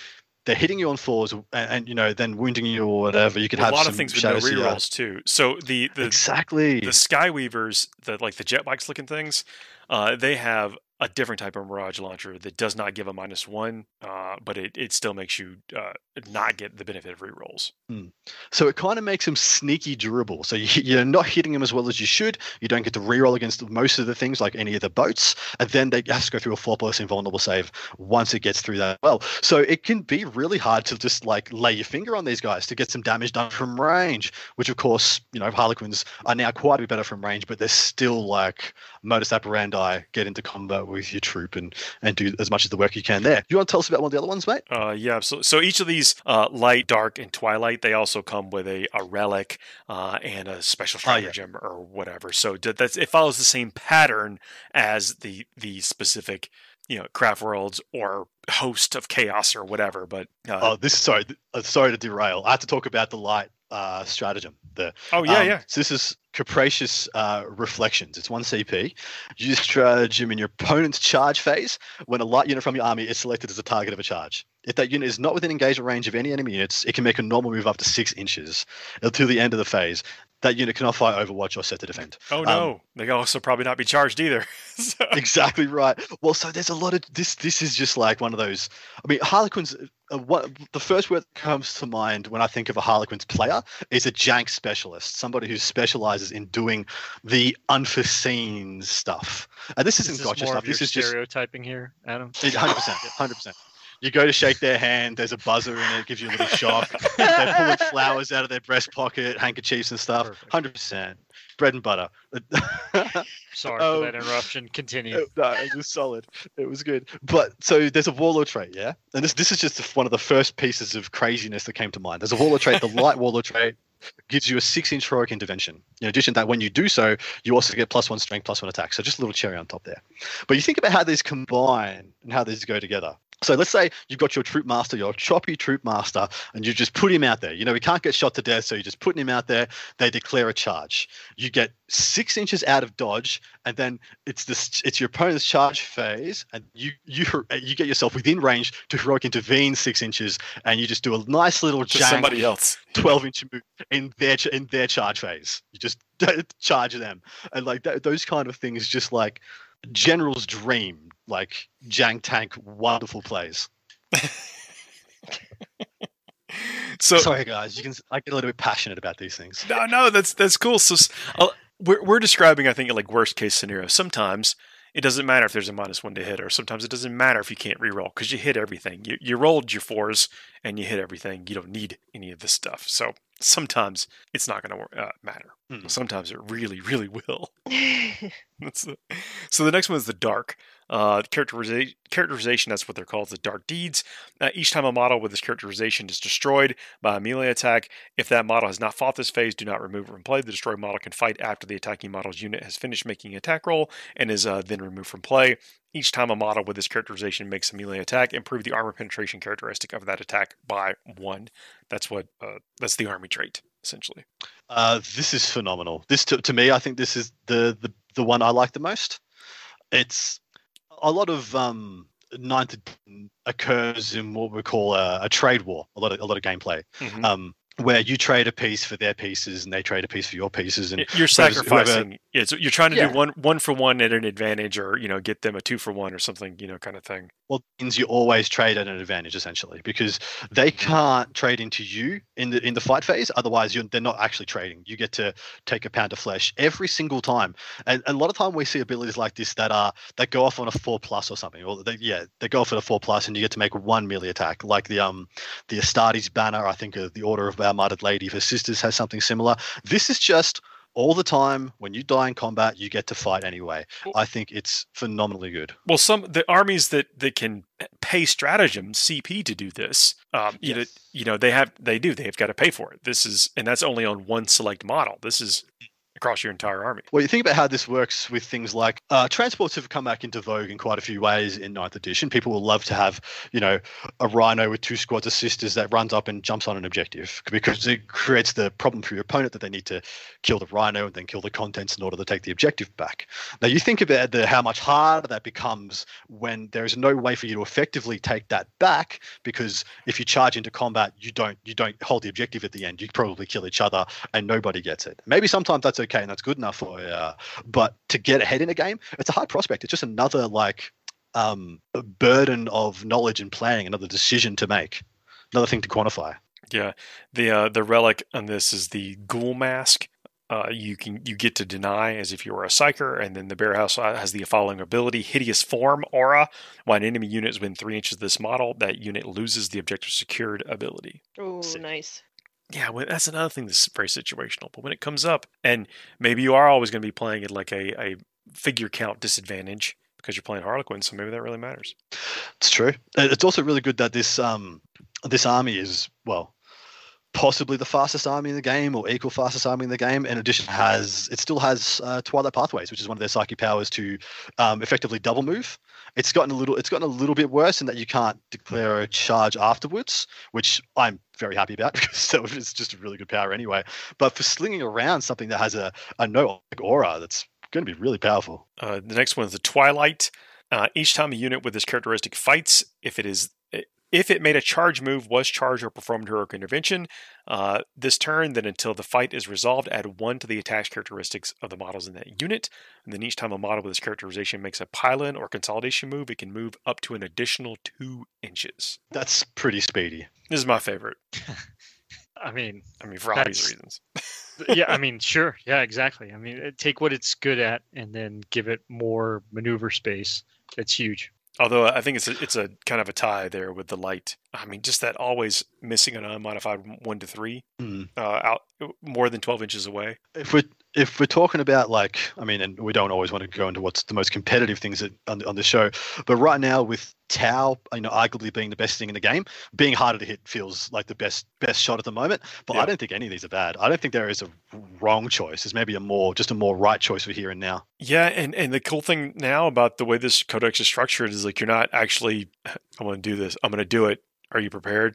they're hitting you on 4s and you know, then wounding you or whatever. You could Well, have a lot some of things with no Shadow Seer. rerolls too. So the Exactly. the Skyweavers, like the jet bikes looking things, they have a different type of Mirage launcher that does not give a -1, but it still makes you not get the benefit of rerolls. So it kind of makes them sneaky durable. So you're not hitting them as well as you should. You don't get to reroll against most of the things like any of the boats. And then they have to go through a 4+ invulnerable save once it gets through that well. So it can be really hard to just like lay your finger on these guys to get some damage done from range, which of course, you know, Harlequins are now quite a bit better from range, but they're still like modus operandi, get into combat with your troop and do as much of the work you can there. Do you want to tell us about one of the other ones, mate? Yeah, absolutely. So each of these light, dark, and twilight, they also come with a relic and a special stratagem or whatever. So it follows the same pattern as the specific, you know, craft worlds or host of chaos or whatever. But sorry to derail. I have to talk about the light stratagem. So this is Capricious Reflections. It's 1 CP. Use stratagem in your opponent's charge phase. When a light unit from your army is selected as a target of a charge, if that unit is not within engagement range of any enemy units, it can make a normal move up to 6 inches until the end of the phase. That unit cannot fight Overwatch or set to defend. Oh no, they can also probably not be charged either. So. Exactly right. Well, so there's a lot of this. This is just like one of those. I mean, Harlequins. The first word that comes to mind when I think of a Harlequins player is a jank specialist, somebody who specializes in doing the unforeseen stuff. And this isn't gotcha stuff. This is just stereotyping here, Adam. 100%. You go to shake their hand, there's a buzzer in it, gives you a little shock. They're pulling flowers out of their breast pocket, handkerchiefs and stuff. Perfect. 100%. Bread and butter. Sorry for that interruption. Continue. No, it was solid. It was good. But so there's a Warlord trait, yeah? And this is just one of the first pieces of craziness that came to mind. There's a Warlord trait, the light Warlord trait gives you a 6-inch heroic intervention. In addition to that, when you do so, you also get +1 strength, +1 attack. So just a little cherry on top there. But you think about how these combine and how these go together. So let's say you've got your troop master, your choppy troop master, and you just put him out there. You know, he can't get shot to death, so you're just putting him out there. They declare a charge. You get 6 inches out of dodge, and then it's your opponent's charge phase, and you get yourself within range to heroic intervene 6 inches, and you just do a nice little jank somebody else 12-inch move in their charge phase. You just charge them, and like those kind of things, just like General's dream, like jank tank, wonderful plays. So sorry, guys, I get a little bit passionate about these things. No, that's cool. So we're describing, I think, like worst case scenario. Sometimes it doesn't matter if there's a -1 to hit, or sometimes it doesn't matter if you can't reroll because you hit everything. You rolled your 4s and you hit everything. You don't need any of this stuff. So sometimes it's not going to matter. Sometimes it really, really will. So the next one is the dark. Characterization, that's what they're called, the dark deeds. Each time a model with this characterization is destroyed by a melee attack, if that model has not fought this phase, do not remove it from play. The destroyed model can fight after the attacking model's unit has finished making an attack roll and is then removed from play. Each time a model with this characterization makes a melee attack, improve the armor penetration characteristic of that attack by 1. That's the army trait, essentially. This is phenomenal. This to me, I think this is the one I like the most. It's a lot of 9 to 10 occurs in what we call a trade war. A lot of gameplay. Mm-hmm. Where you trade a piece for their pieces and they trade a piece for your pieces, and you're sacrificing. So you're trying to do one for one at an advantage, or get them a 2 for 1 or something, kind of thing. Well, it means you always trade at an advantage essentially, because they can't trade into you in the fight phase. Otherwise, they're not actually trading. You get to take a pound of flesh every single time, and a lot of time we see abilities like this that go off on a 4+ or something, or they go off at a 4+, and you get to make 1 melee attack, like the Astartes banner. I think the Order of Our Murdered Lady for Sisters has something similar. This is just all the time. When you die in combat, you get to fight anyway. I think it's phenomenally good. Well, the armies that can pay stratagem CP to do this, yes. They've got to pay for it. And that's only on one select model. This is across your entire army. Well, you think about how this works with things like transports have come back into vogue in quite a few ways in 9th edition. People will love to have, a rhino with 2 squads of sisters that runs up and jumps on an objective, because it creates the problem for your opponent that they need to kill the rhino and then kill the contents in order to take the objective back. Now, you think about how much harder that becomes when there is no way for you to effectively take that back, because if you charge into combat, you don't hold the objective at the end. You probably kill each other and nobody gets it. Maybe sometimes that's okay and that's good enough for you, but to get ahead in a game, it's a hard prospect. It's just another a burden of knowledge and planning, another decision to make, another thing to quantify. Yeah, the relic on this is the Ghoul Mask. You get to deny as if you were a psyker, and then the Bear House has the following ability: Hideous Form Aura. When an enemy unit is within 3 inches of this model, that unit loses the objective secured ability. Oh, nice. Yeah, well, that's another thing that's very situational. But when it comes up, and maybe you are always going to be playing at like a figure count disadvantage because you're playing Harlequin, so maybe that really matters. It's true. It's also really good that this army is, well, possibly the fastest army in the game or equal fastest army in the game. In addition, it still has Twilight Pathways, which is one of their psychic powers to effectively double move. It's gotten a little bit worse in that you can't declare a charge afterwards, which I'm very happy about because it's just a really good power anyway. But for slinging around something that has a no aura, that's going to be really powerful. The next one is the Twilight. Each time a unit with this characteristic fights, if it made a charge move, was charged, or performed heroic intervention this turn, then until the fight is resolved, add 1 to the attack characteristics of the models in that unit. And then each time a model with this characterization makes a pylon or consolidation move, it can move up to an additional 2 inches. That's pretty speedy. This is my favorite. I mean, for obvious reasons. Yeah, I mean, sure. Yeah, exactly. I mean, take what it's good at and then give it more maneuver space. It's huge. Although I think it's a kind of a tie there with the light. I mean, just that always missing an unmodified 1 to 3 out more than 12 inches away. If we're talking about and we don't always want to go into what's the most competitive things on the show, but right now with Tau, arguably being the best thing in the game, being harder to hit feels like the best shot at the moment. But yeah. I don't think any of these are bad. I don't think there is a wrong choice. There's maybe a more right choice for here and now. Yeah, and the cool thing now about the way this codex is structured is you're not actually, I'm going to do this. I'm going to do it. Are you prepared?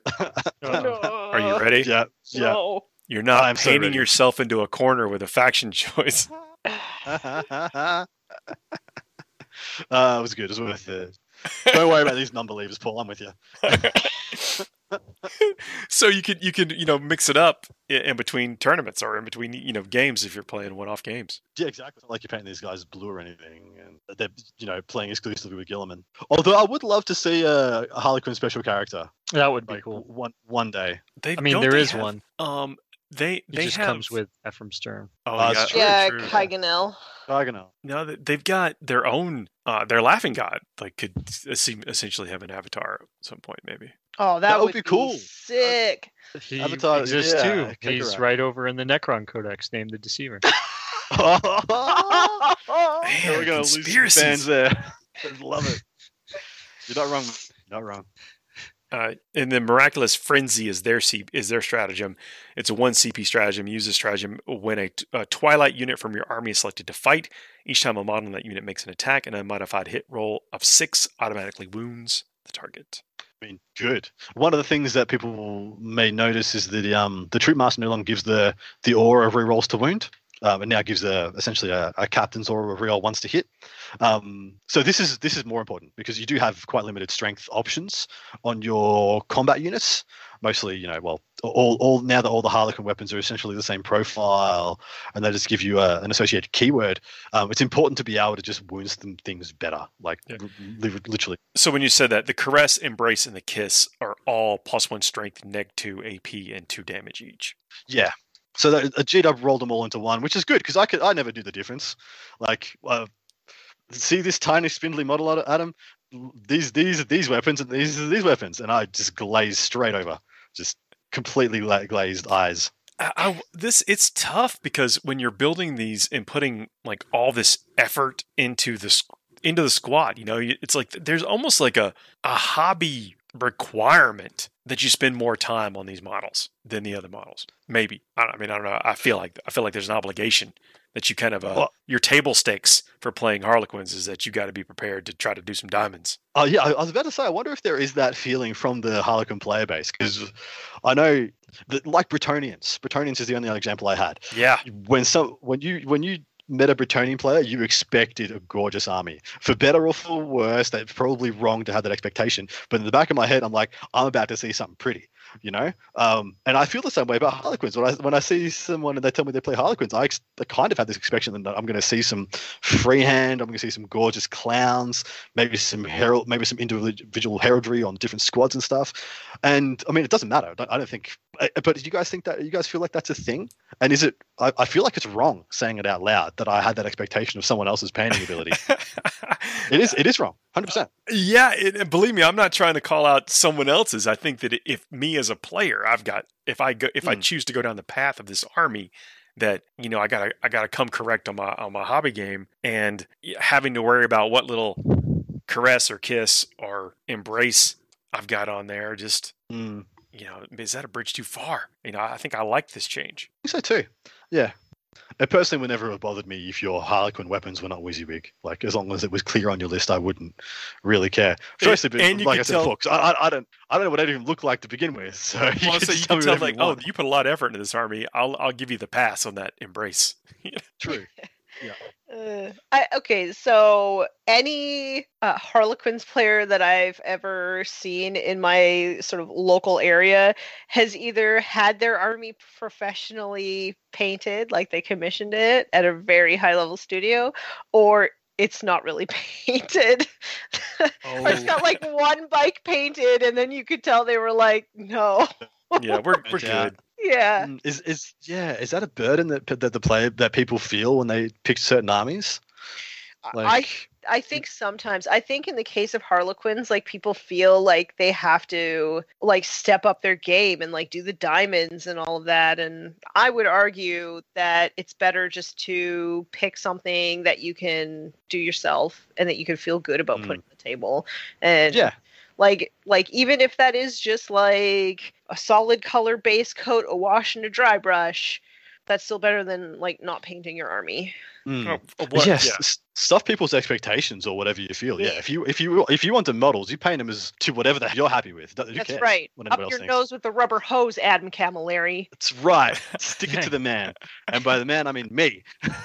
Are you ready? Yeah. No. You're not painting yourself into a corner with a faction choice. It was good. It was worth it. Don't worry about these non-believers, Paul. I'm with you. So you could mix it up in between tournaments or in between games if you're playing one-off games. Yeah, exactly. It's not like you're painting these guys blue or anything, and they're playing exclusively with Gilliman. Although I would love to see a Harlequin special character. That would be cool. One day. There is one. They just comes with Ephraim Sturm. Oh, yeah, true. Kaiganel. No, they've got their own. Their laughing god could essentially have an avatar at some point, maybe. Oh, that would be cool. Sick. He Avatar exists too. Kakarot. He's right over in the Necron Codex, named the Deceiver. Man, we're gonna lose some fans there. I love it. You're not wrong. Not wrong. And the Miraculous Frenzy is their stratagem. It's a 1 CP stratagem. Use this stratagem when a Twilight unit from your army is selected to fight. Each time a model in that unit makes an attack, an unmodified hit roll of 6 automatically wounds the target. I mean, good. One of the things that people may notice is that the Troop Master no longer gives the aura of rerolls to wound. It now gives essentially a captain's aura of reroll once to hit. So this is more important because you do have quite limited strength options on your combat units. Mostly, all now that all the Harlequin weapons are essentially the same profile, and they just give you an associated keyword. It's important to be able to just wound things better, literally. So when you said that, the Caress, Embrace, and the Kiss are all +1 strength, -2 AP, and 2 damage each. Yeah. So a G-Dub rolled them all into one, which is good because I never knew the difference. See this tiny spindly model, Adam? These weapons and these weapons, and I just glazed straight over, just completely glazed eyes. It's tough because when you're building these and putting all this effort into the squad, it's like there's almost like a hobby requirement that you spend more time on these models than the other models. Maybe. I don't know. I feel like there's an obligation that you kind of your table stakes for playing Harlequins is that you got to be prepared to try to do some diamonds. Oh yeah, I was about to say. I wonder if there is that feeling from the Harlequin player base, because I know that, like Bretonnians is the only example I had. Yeah. When you met a Bretonnian player, you expected a gorgeous army. For better or for worse, that's probably wrong to have that expectation. But in the back of my head, I'm like, I'm about to see something pretty, you know? And I feel the same way about Harlequins. When I see someone and they tell me they play Harlequins, I kind of have this expectation that I'm going to see some freehand, I'm going to see some gorgeous clowns, maybe some individual heraldry on different squads and stuff. And I mean, it doesn't matter. I don't think. But do you guys think that? You guys feel like that's a thing? And is it? I feel like it's wrong saying it out loud that I had that expectation of someone else's painting ability. It is wrong, 100%. Yeah, believe me, I'm not trying to call out someone else's. I think that if me as a player, if I choose to go down the path of this army, that I gotta come correct on my hobby game, and having to worry about what little caress or kiss or embrace I've got on there, just is that a bridge too far? I think I like this change. I think so too. Yeah. It personally would never have bothered me if your Harlequin weapons were not WYSIWYG. Like, as long as it was clear on your list, I wouldn't really care. Firstly, but like I said before, I don't know what it even looked like to begin with. So you can tell like, oh, you put a lot of effort into this army. I'll give you the pass on that embrace. True. Yeah. Okay, so any Harlequins player that I've ever seen in my sort of local area has either had their army professionally painted, like they commissioned it at a very high level studio, or it's not really painted. Or it's got like one bike painted, and then you could tell they were like, no. Yeah, we're good. Yeah. Is that a burden that people feel when they pick certain armies? Like, I think sometimes. I think in the case of Harlequins, like, people feel like they have to like step up their game and like do the diamonds and all of that. And I would argue that it's better just to pick something that you can do yourself and that you can feel good about putting on the table. And yeah. Like even if that is just like a solid color base coat, a wash, and a dry brush, that's still better than like not painting your army. Stuff people's expectations or whatever you feel. Yeah. If you want the models, you paint them as to whatever you're happy with. That's right. Up your nose with the rubber hose, Adam Camilleri. That's right. Stick it to the man, and by the man I mean me.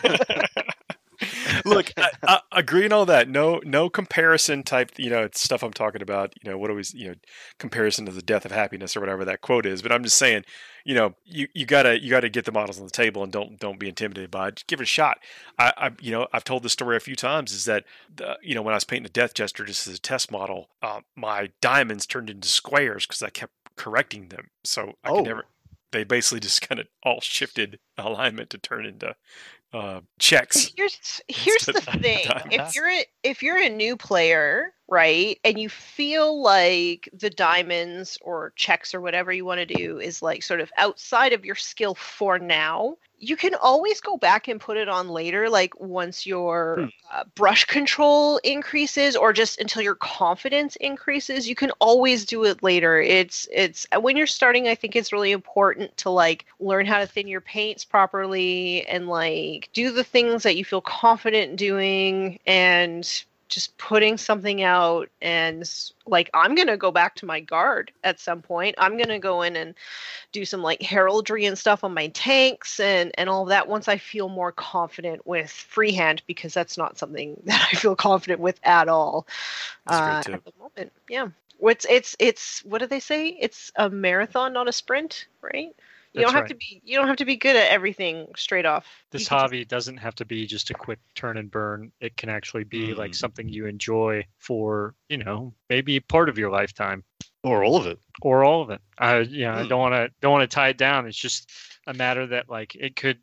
Look, I agree on all that. No comparison type, stuff I'm talking about. What always, comparison to the death of happiness or whatever that quote is. But I'm just saying, you gotta get the models on the table and don't be intimidated by it. Just give it a shot. I've told this story a few times. Is that when I was painting the Death Jester just as a test model, my diamonds turned into squares because I kept correcting them. So I could never. They basically just kind of all shifted alignment to turn into checks. Here's the thing. If you're a new player, right, and you feel like the diamonds or checks or whatever you want to do is like sort of outside of your skill for now, you can always go back and put it on later, like once your brush control increases or just until your confidence increases. You can always do it later. It's when you're starting, I think it's really important to like learn how to thin your paints properly and like do the things that you feel confident doing, and just putting something out. And like, I'm going to go back to my guard at some point. I'm going to go in and do some like heraldry and stuff on my tanks and all of that once I feel more confident with freehand, because that's not something that I feel confident with at all at the moment. Yeah. It's what do they say? It's a marathon, not a sprint, right? You don't have to be good at everything straight off. This hobby doesn't have to be just a quick turn and burn. It can actually be like something you enjoy for, maybe part of your lifetime, or all of it. I don't want to tie it down. It's just a matter that like it could,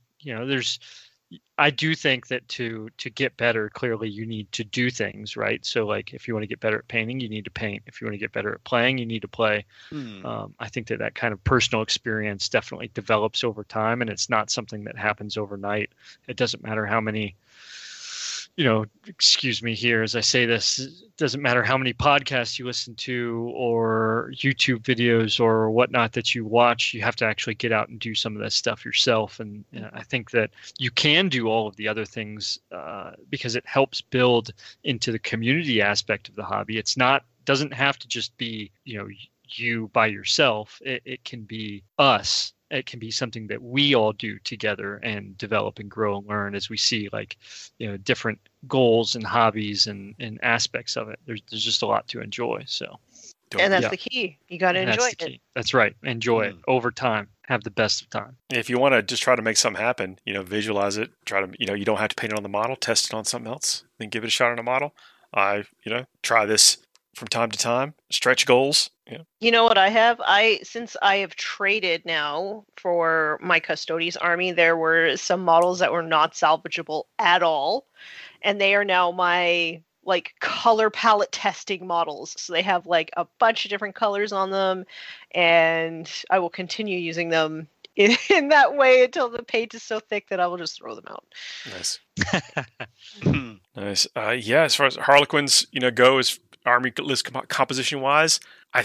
I do think that to get better, clearly you need to do things, right? So like if you want to get better at painting, you need to paint. If you want to get better at playing, you need to play. I think that kind of personal experience definitely develops over time, and it's not something that happens overnight. It doesn't matter how many excuse me here as I say this, it doesn't matter how many podcasts you listen to or YouTube videos or whatnot that you watch, you have to actually get out and do some of that stuff yourself. And I think that you can do all of the other things because it helps build into the community aspect of the hobby. Doesn't have to just be, you by yourself. It can be us. It can be something that we all do together and develop and grow and learn as we see different goals and hobbies and aspects of it. There's just a lot to enjoy. So, and that's the key. You got to enjoy it. That's right. Enjoy it over time. Have the best of time. If you want to just try to make something happen, visualize it. Try to, you don't have to paint it on the model. Test it on something else. Then give it a shot on a model. Try this from time to time. Stretch goals. Yeah. You know what I have? Since I have traded now for my Custodes army, there were some models that were not salvageable at all, and they are now my color palette testing models. So they have a bunch of different colors on them, and I will continue using them in that way until the paint is so thick that I will just throw them out. Nice. Nice. As far as Harlequins, go as army list composition wise,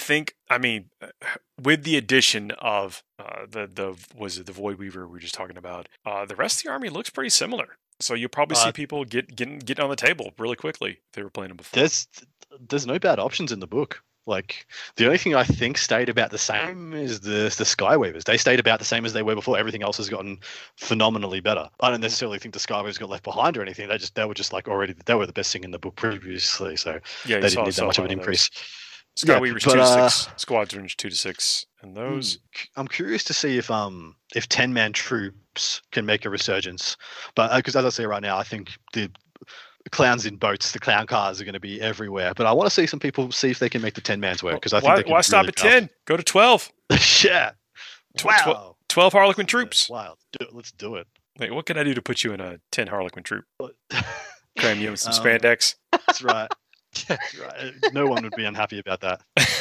with the addition of the Void Weaver we were just talking about, the rest of the army looks pretty similar. So you'll probably see people getting on the table really quickly if they were playing them before. There's no bad options in the book. The only thing I think stayed about the same is the Skyweavers. They stayed about the same as they were before. Everything else has gotten phenomenally better. I don't necessarily think the Skyweavers got left behind or anything. They were just already, they were the best thing in the book previously. So they didn't need that much of an increase. Skyweavers 2 to 6, Squadrons 2 to 6, and those. I'm curious to see if 10-man troops can make a resurgence, but because as I say right now, I think the clowns in boats, the clown cars are going to be everywhere. But I want to see some people see if they can make the 10-mans work because I think they can. Why stop at 10? Go to 12. Yeah. Wow. 12 Harlequin troops. Wow. Let's do it. Wait, what can I do to put you in a 10 Harlequin troop? Cram you in some spandex. That's right. That's right. No one would be unhappy about that.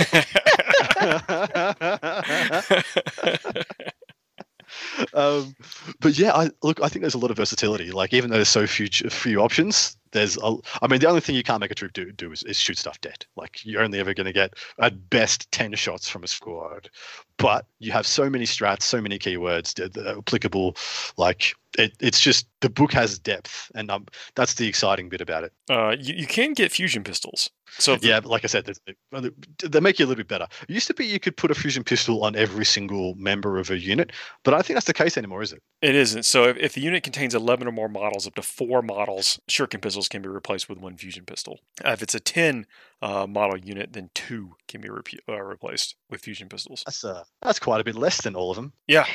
But yeah, I think there's a lot of versatility. Even though there's so few options, the only thing you can't make a troop do is shoot stuff dead. You're only ever going to get at best 10 shots from a squad, but you have so many strats, so many keywords that are applicable. It's just the book has depth, and that's the exciting bit about it. You can get fusion pistols. So like I said, they make you a little bit better. It used to be you could put a fusion pistol on every single member of a unit, but I don't think that's the case anymore, is it? It isn't. So if the unit contains 11 or more models, up to 4 models, shuriken pistols can be replaced with 1 fusion pistol. If it's a 10 model unit, then 2 can be replaced with fusion pistols. That's quite a bit less than all of them. Yeah.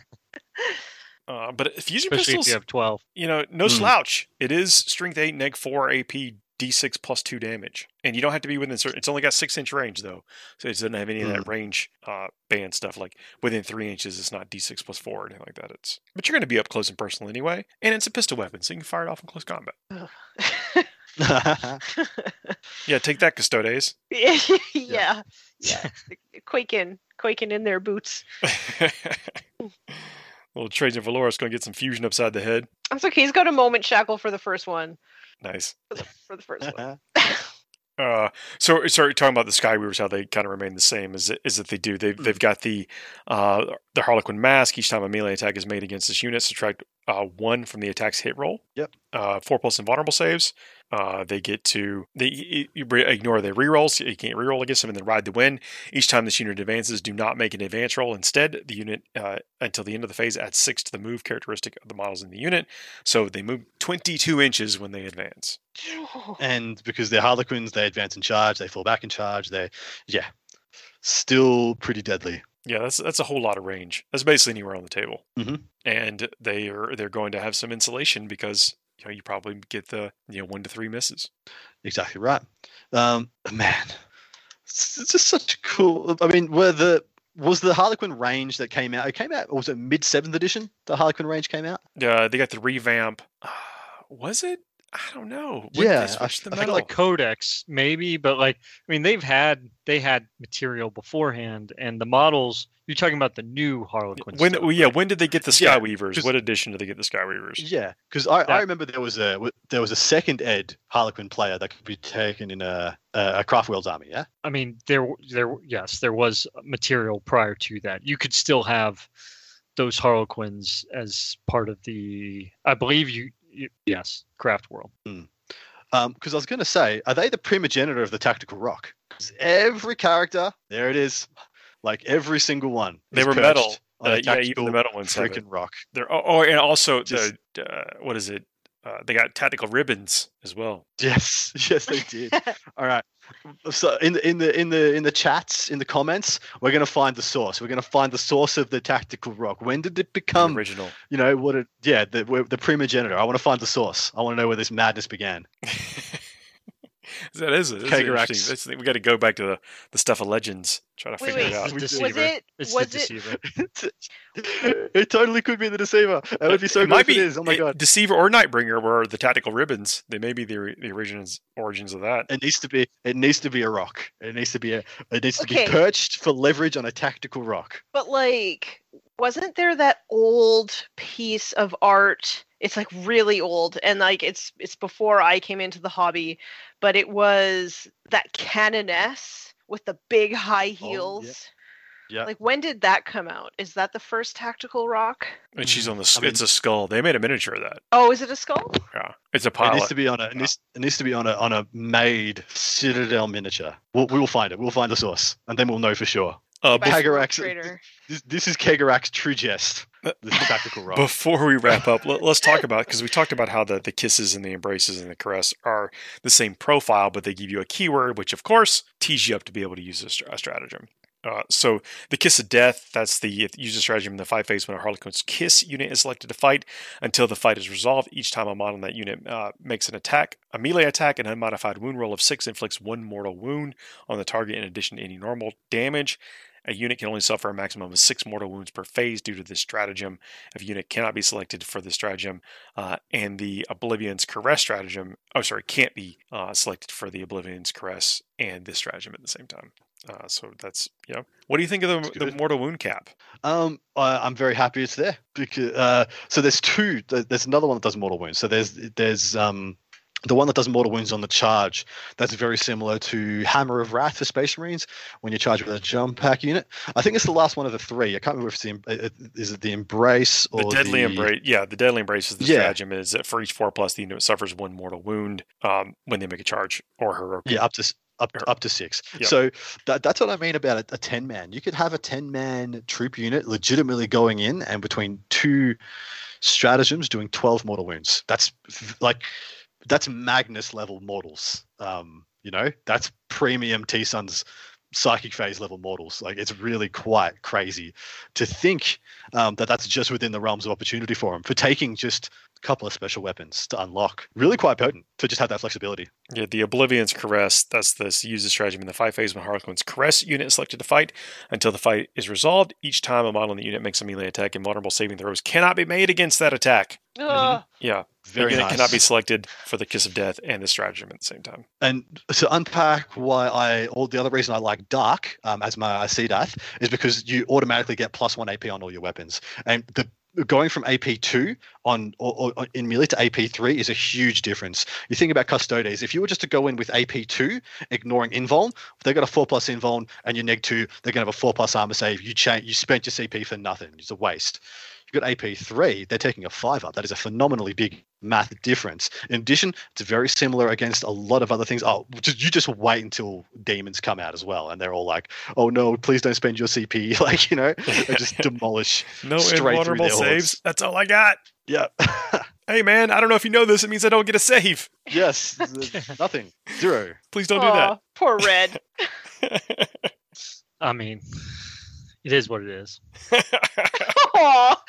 But fusion Especially pistols, if you have 12. No slouch. It is strength 8, neg 4, AP, D6 plus 2 damage. And you don't have to be within certain. It's only got 6-inch range, though. So it doesn't have any of that range band stuff. Within 3 inches, it's not D6 plus 4 or anything like that. But you're going to be up close and personal anyway. And it's a pistol weapon, so you can fire it off in close combat. Yeah, take that, Custodes. Yeah. Quaking in their boots. Little Trajan Valoris going to get some fusion upside the head. That's okay. He's got a moment shackle for the first one. Nice. For the first one. So talking about the Skyweavers, how they kind of remain the same is that they do. They've got the Harlequin mask. Each time a melee attack is made against this unit, subtract 1 from the attack's hit roll. Yep. 4+ invulnerable saves. They ignore their rerolls. You can't reroll against them, and then ride the wind. Each time this unit advances, do not make an advance roll. Instead, the unit until the end of the phase adds 6 to the move characteristic of the models in the unit. So they move 22 inches when they advance. And because they're Harlequins, they advance in charge. They fall back in charge. Still pretty deadly. Yeah, that's a whole lot of range. That's basically anywhere on the table. Mm-hmm. And they're going to have some insulation because you probably get the 1 to 3 misses. Exactly right. Man, it's just such a cool. Was the Harlequin range that came out? It came out. Was it mid 7th edition? The Harlequin range came out. They got the revamp. Was it? I don't know. When did Yeah, they switch the I feel metal? like Codex, maybe, but like, I mean, they had material beforehand, and the models. You're talking about the new Harlequin. When stuff, yeah, right? when did they get the Yeah, Skyweavers? 'cause- What edition did they get the Skyweavers? yeah, because I That- remember there was a second ed Harlequin player that could be taken in a Craftworld's army. Yeah. I mean, there was material prior to that. You could still have those Harlequins as part of the. I believe yes, Craft World. Because I was going to say, are they the primogenitor of the Tactical Rock? 'Cause every character, there it is, like every single one. They is were perched metal. on a Yeah, even tactical the metal ones have it. freaking rock. They're and also Just- what is it? They got tactical ribbons as well. Yes, yes, they did. All right. So in the chats, in the comments, we're gonna find the source. We're gonna find the source of the Tactical Rock. When did it The become? original. You know what? The primogenitor. I want to find the source. I want to know where this madness began. That is it. Kagarax. Interesting. We got to go back to the stuff of legends. Try to Wait, figure wait. it out. The We did. Deceiver. Was it? It's Was the it? Deceiver. It totally could be the Deceiver. That would be so It good might if it be is. Oh my god. Deceiver or Nightbringer were the tactical ribbons. They may be the origins of that. It needs to be. It needs to be a rock. It needs to be It needs to Okay. be perched for leverage on a tactical rock. But like, wasn't there that old piece of art? It's like really old, and like it's before I came into the hobby, but it was that canoness with the big high heels. Yeah. Like, when did that come out? Is that the first tactical rock? And she's on the. I mean- It's a skull. They made a miniature of that. Oh, is it a skull? Yeah, it's a It pilot. needs to be on a. It needs to be on a made Citadel miniature. We will find it. We'll find the source, and then we'll know for sure. Uh, By bef- Kagarax- Trader. This is Kagarak's true jest. The tactical rock. Before we wrap up, let's talk about, because we talked about how the kisses and the embraces and the caress are the same profile, but they give you a keyword, which of course tees you up to be able to use a stratagem. So the Kiss of Death, that's the use a stratagem in the 5-phase when a Harlequin's Kiss unit is selected to fight until the fight is resolved. Each time a model in that unit makes an attack, a melee attack, an unmodified wound roll of 6 inflicts 1 mortal wound on the target in addition to any normal damage. A unit can only suffer a maximum of 6 mortal wounds per phase due to this stratagem. If a unit cannot be selected for this stratagem, and the Oblivion's Caress stratagem, can't be selected for the Oblivion's Caress and this stratagem at the same time. So that's, What do you think of the good. mortal wound cap? I'm very happy it's there because so there's two. There's another one that does mortal wounds. So there's the one that does mortal wounds on the charge. That's very similar to Hammer of Wrath for Space Marines when you charge with a jump pack unit. I think it's the last one of the 3. I can't remember if is it the Embrace or The Deadly Embrace. Yeah, the Deadly Embrace is the Yeah. stratagem. Is that for each 4+, the unit suffers 1 mortal wound when they make a charge or heroic. Yeah, up to 6. Yep. So that's what I mean about a 10-man. You could have a 10-man troop unit legitimately going in and between 2 stratagems doing 12 mortal wounds. That's Magnus level mortals. That's premium T-Sun's psychic phase level mortals. Like, it's really quite crazy to think that's just within the realms of opportunity for them for taking just a couple of special weapons to unlock. Really quite potent to just have that flexibility. Yeah, the Oblivion's Caress, that's this use the stratagem in the 5-phase when Harlequin's Caress unit is selected to fight until the fight is resolved. Each time a model in the unit makes a melee attack, invulnerable saving throws cannot be made against that attack. Ugh. Yeah, Very the unit nice. cannot be selected for the Kiss of Death and the stratagem at the same time. And to unpack the other reason I like Dark as my CDAth is because you automatically get +1 AP on all your weapons. And going from AP2 on or in melee to AP3 is a huge difference. You think about Custodes. If you were just to go in with AP2, ignoring invuln, they got a 4+ invuln and your neg2, they're going to have a 4+ armor save. You spent your CP for nothing. It's a waste. You've got AP3, they're taking a 5 up. That is a phenomenally big math difference. In addition, it's very similar against a lot of other things. You just wait until demons come out as well, and they're all like, "Oh no, please don't spend your CP." They just demolish. No straight through invulnerable their saves. hordes. That's all I got. Yeah. Hey man, I don't know if you know this. It means I don't get a save. Yes. Nothing. 0. Please don't do Aw, poor Red. that. I mean, it is what it is. Aw.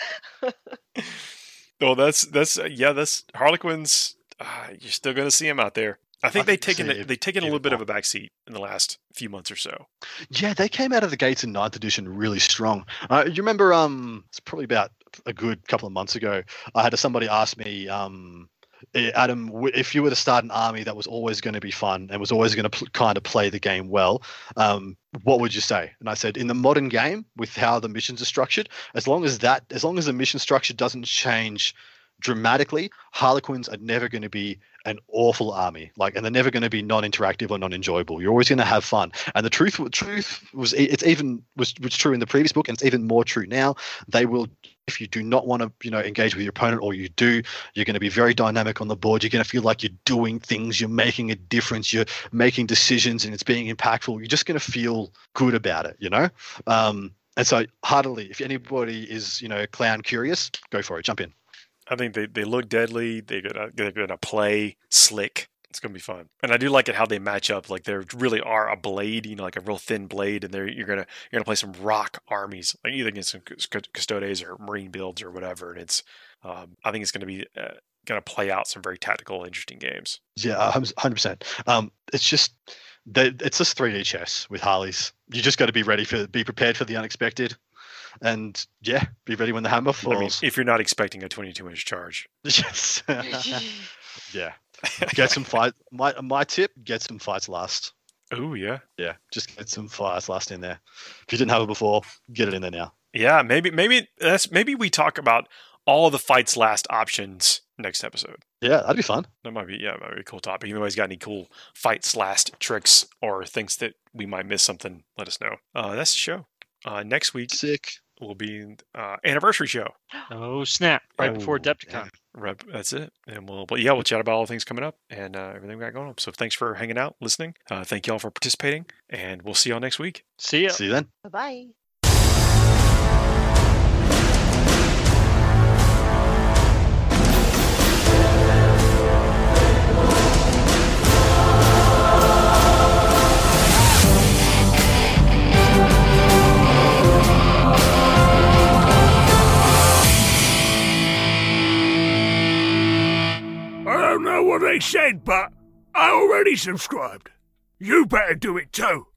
Well, that's Harlequins. You're still going to see them out there. I think they've taken a little bit of a backseat in the last few months or so. Yeah, they came out of the gates in 9th edition really strong. You remember? It's probably about a good couple of months ago. I had somebody ask me, Adam, if you were to start an army that was always going to be fun and was always going to kind of play the game well, what would you say? And I said, in the modern game, with how the missions are structured, as long as the mission structure doesn't change dramatically, Harlequins are never going to be an awful army, and they're never going to be non-interactive or non-enjoyable. You're always going to have fun. And the truth was true in the previous book, and it's even more true now. They will, if you do not want to, engage with your opponent, or you do, you're going to be very dynamic on the board. You're going to feel like you're doing things, you're making a difference, you're making decisions, and it's being impactful. You're just going to feel good about it, And so, heartily, if anybody is, clown curious, go for it. Jump in. I think they look deadly. They're gonna play slick. It's gonna be fun, and I do like it how they match up. Like they really are a blade, like a real thin blade, and you're gonna play some rock armies, like either against some custodes or marine builds or whatever. And it's I think it's gonna be gonna play out some very tactical, interesting games. Yeah, 100%. It's just 3D chess with Harleys. You just got to be prepared for the unexpected. And yeah, be ready when the hammer falls. I mean, if you're not expecting a 22-inch charge. Yes. Yeah. Get some fight. My tip: get some fights last. Oh yeah. Yeah. Just get some fights last in there. If you didn't have it before, get it in there now. Yeah. Maybe we talk about all of the fights last options next episode. Yeah, that'd be fun. That might be a cool topic. If anybody's got any cool fights last tricks or things that we might miss something, let us know. That's the show. Next week, sick, will be anniversary show. Oh snap! Right before Adepticon. Right, that's it. And we'll chat about all the things coming up and everything we got going on. So thanks for hanging out, listening. Thank you all for participating, and we'll see y'all next week. See ya. See you then. Bye-bye. I don't know what they said, but I already subscribed. You better do it too.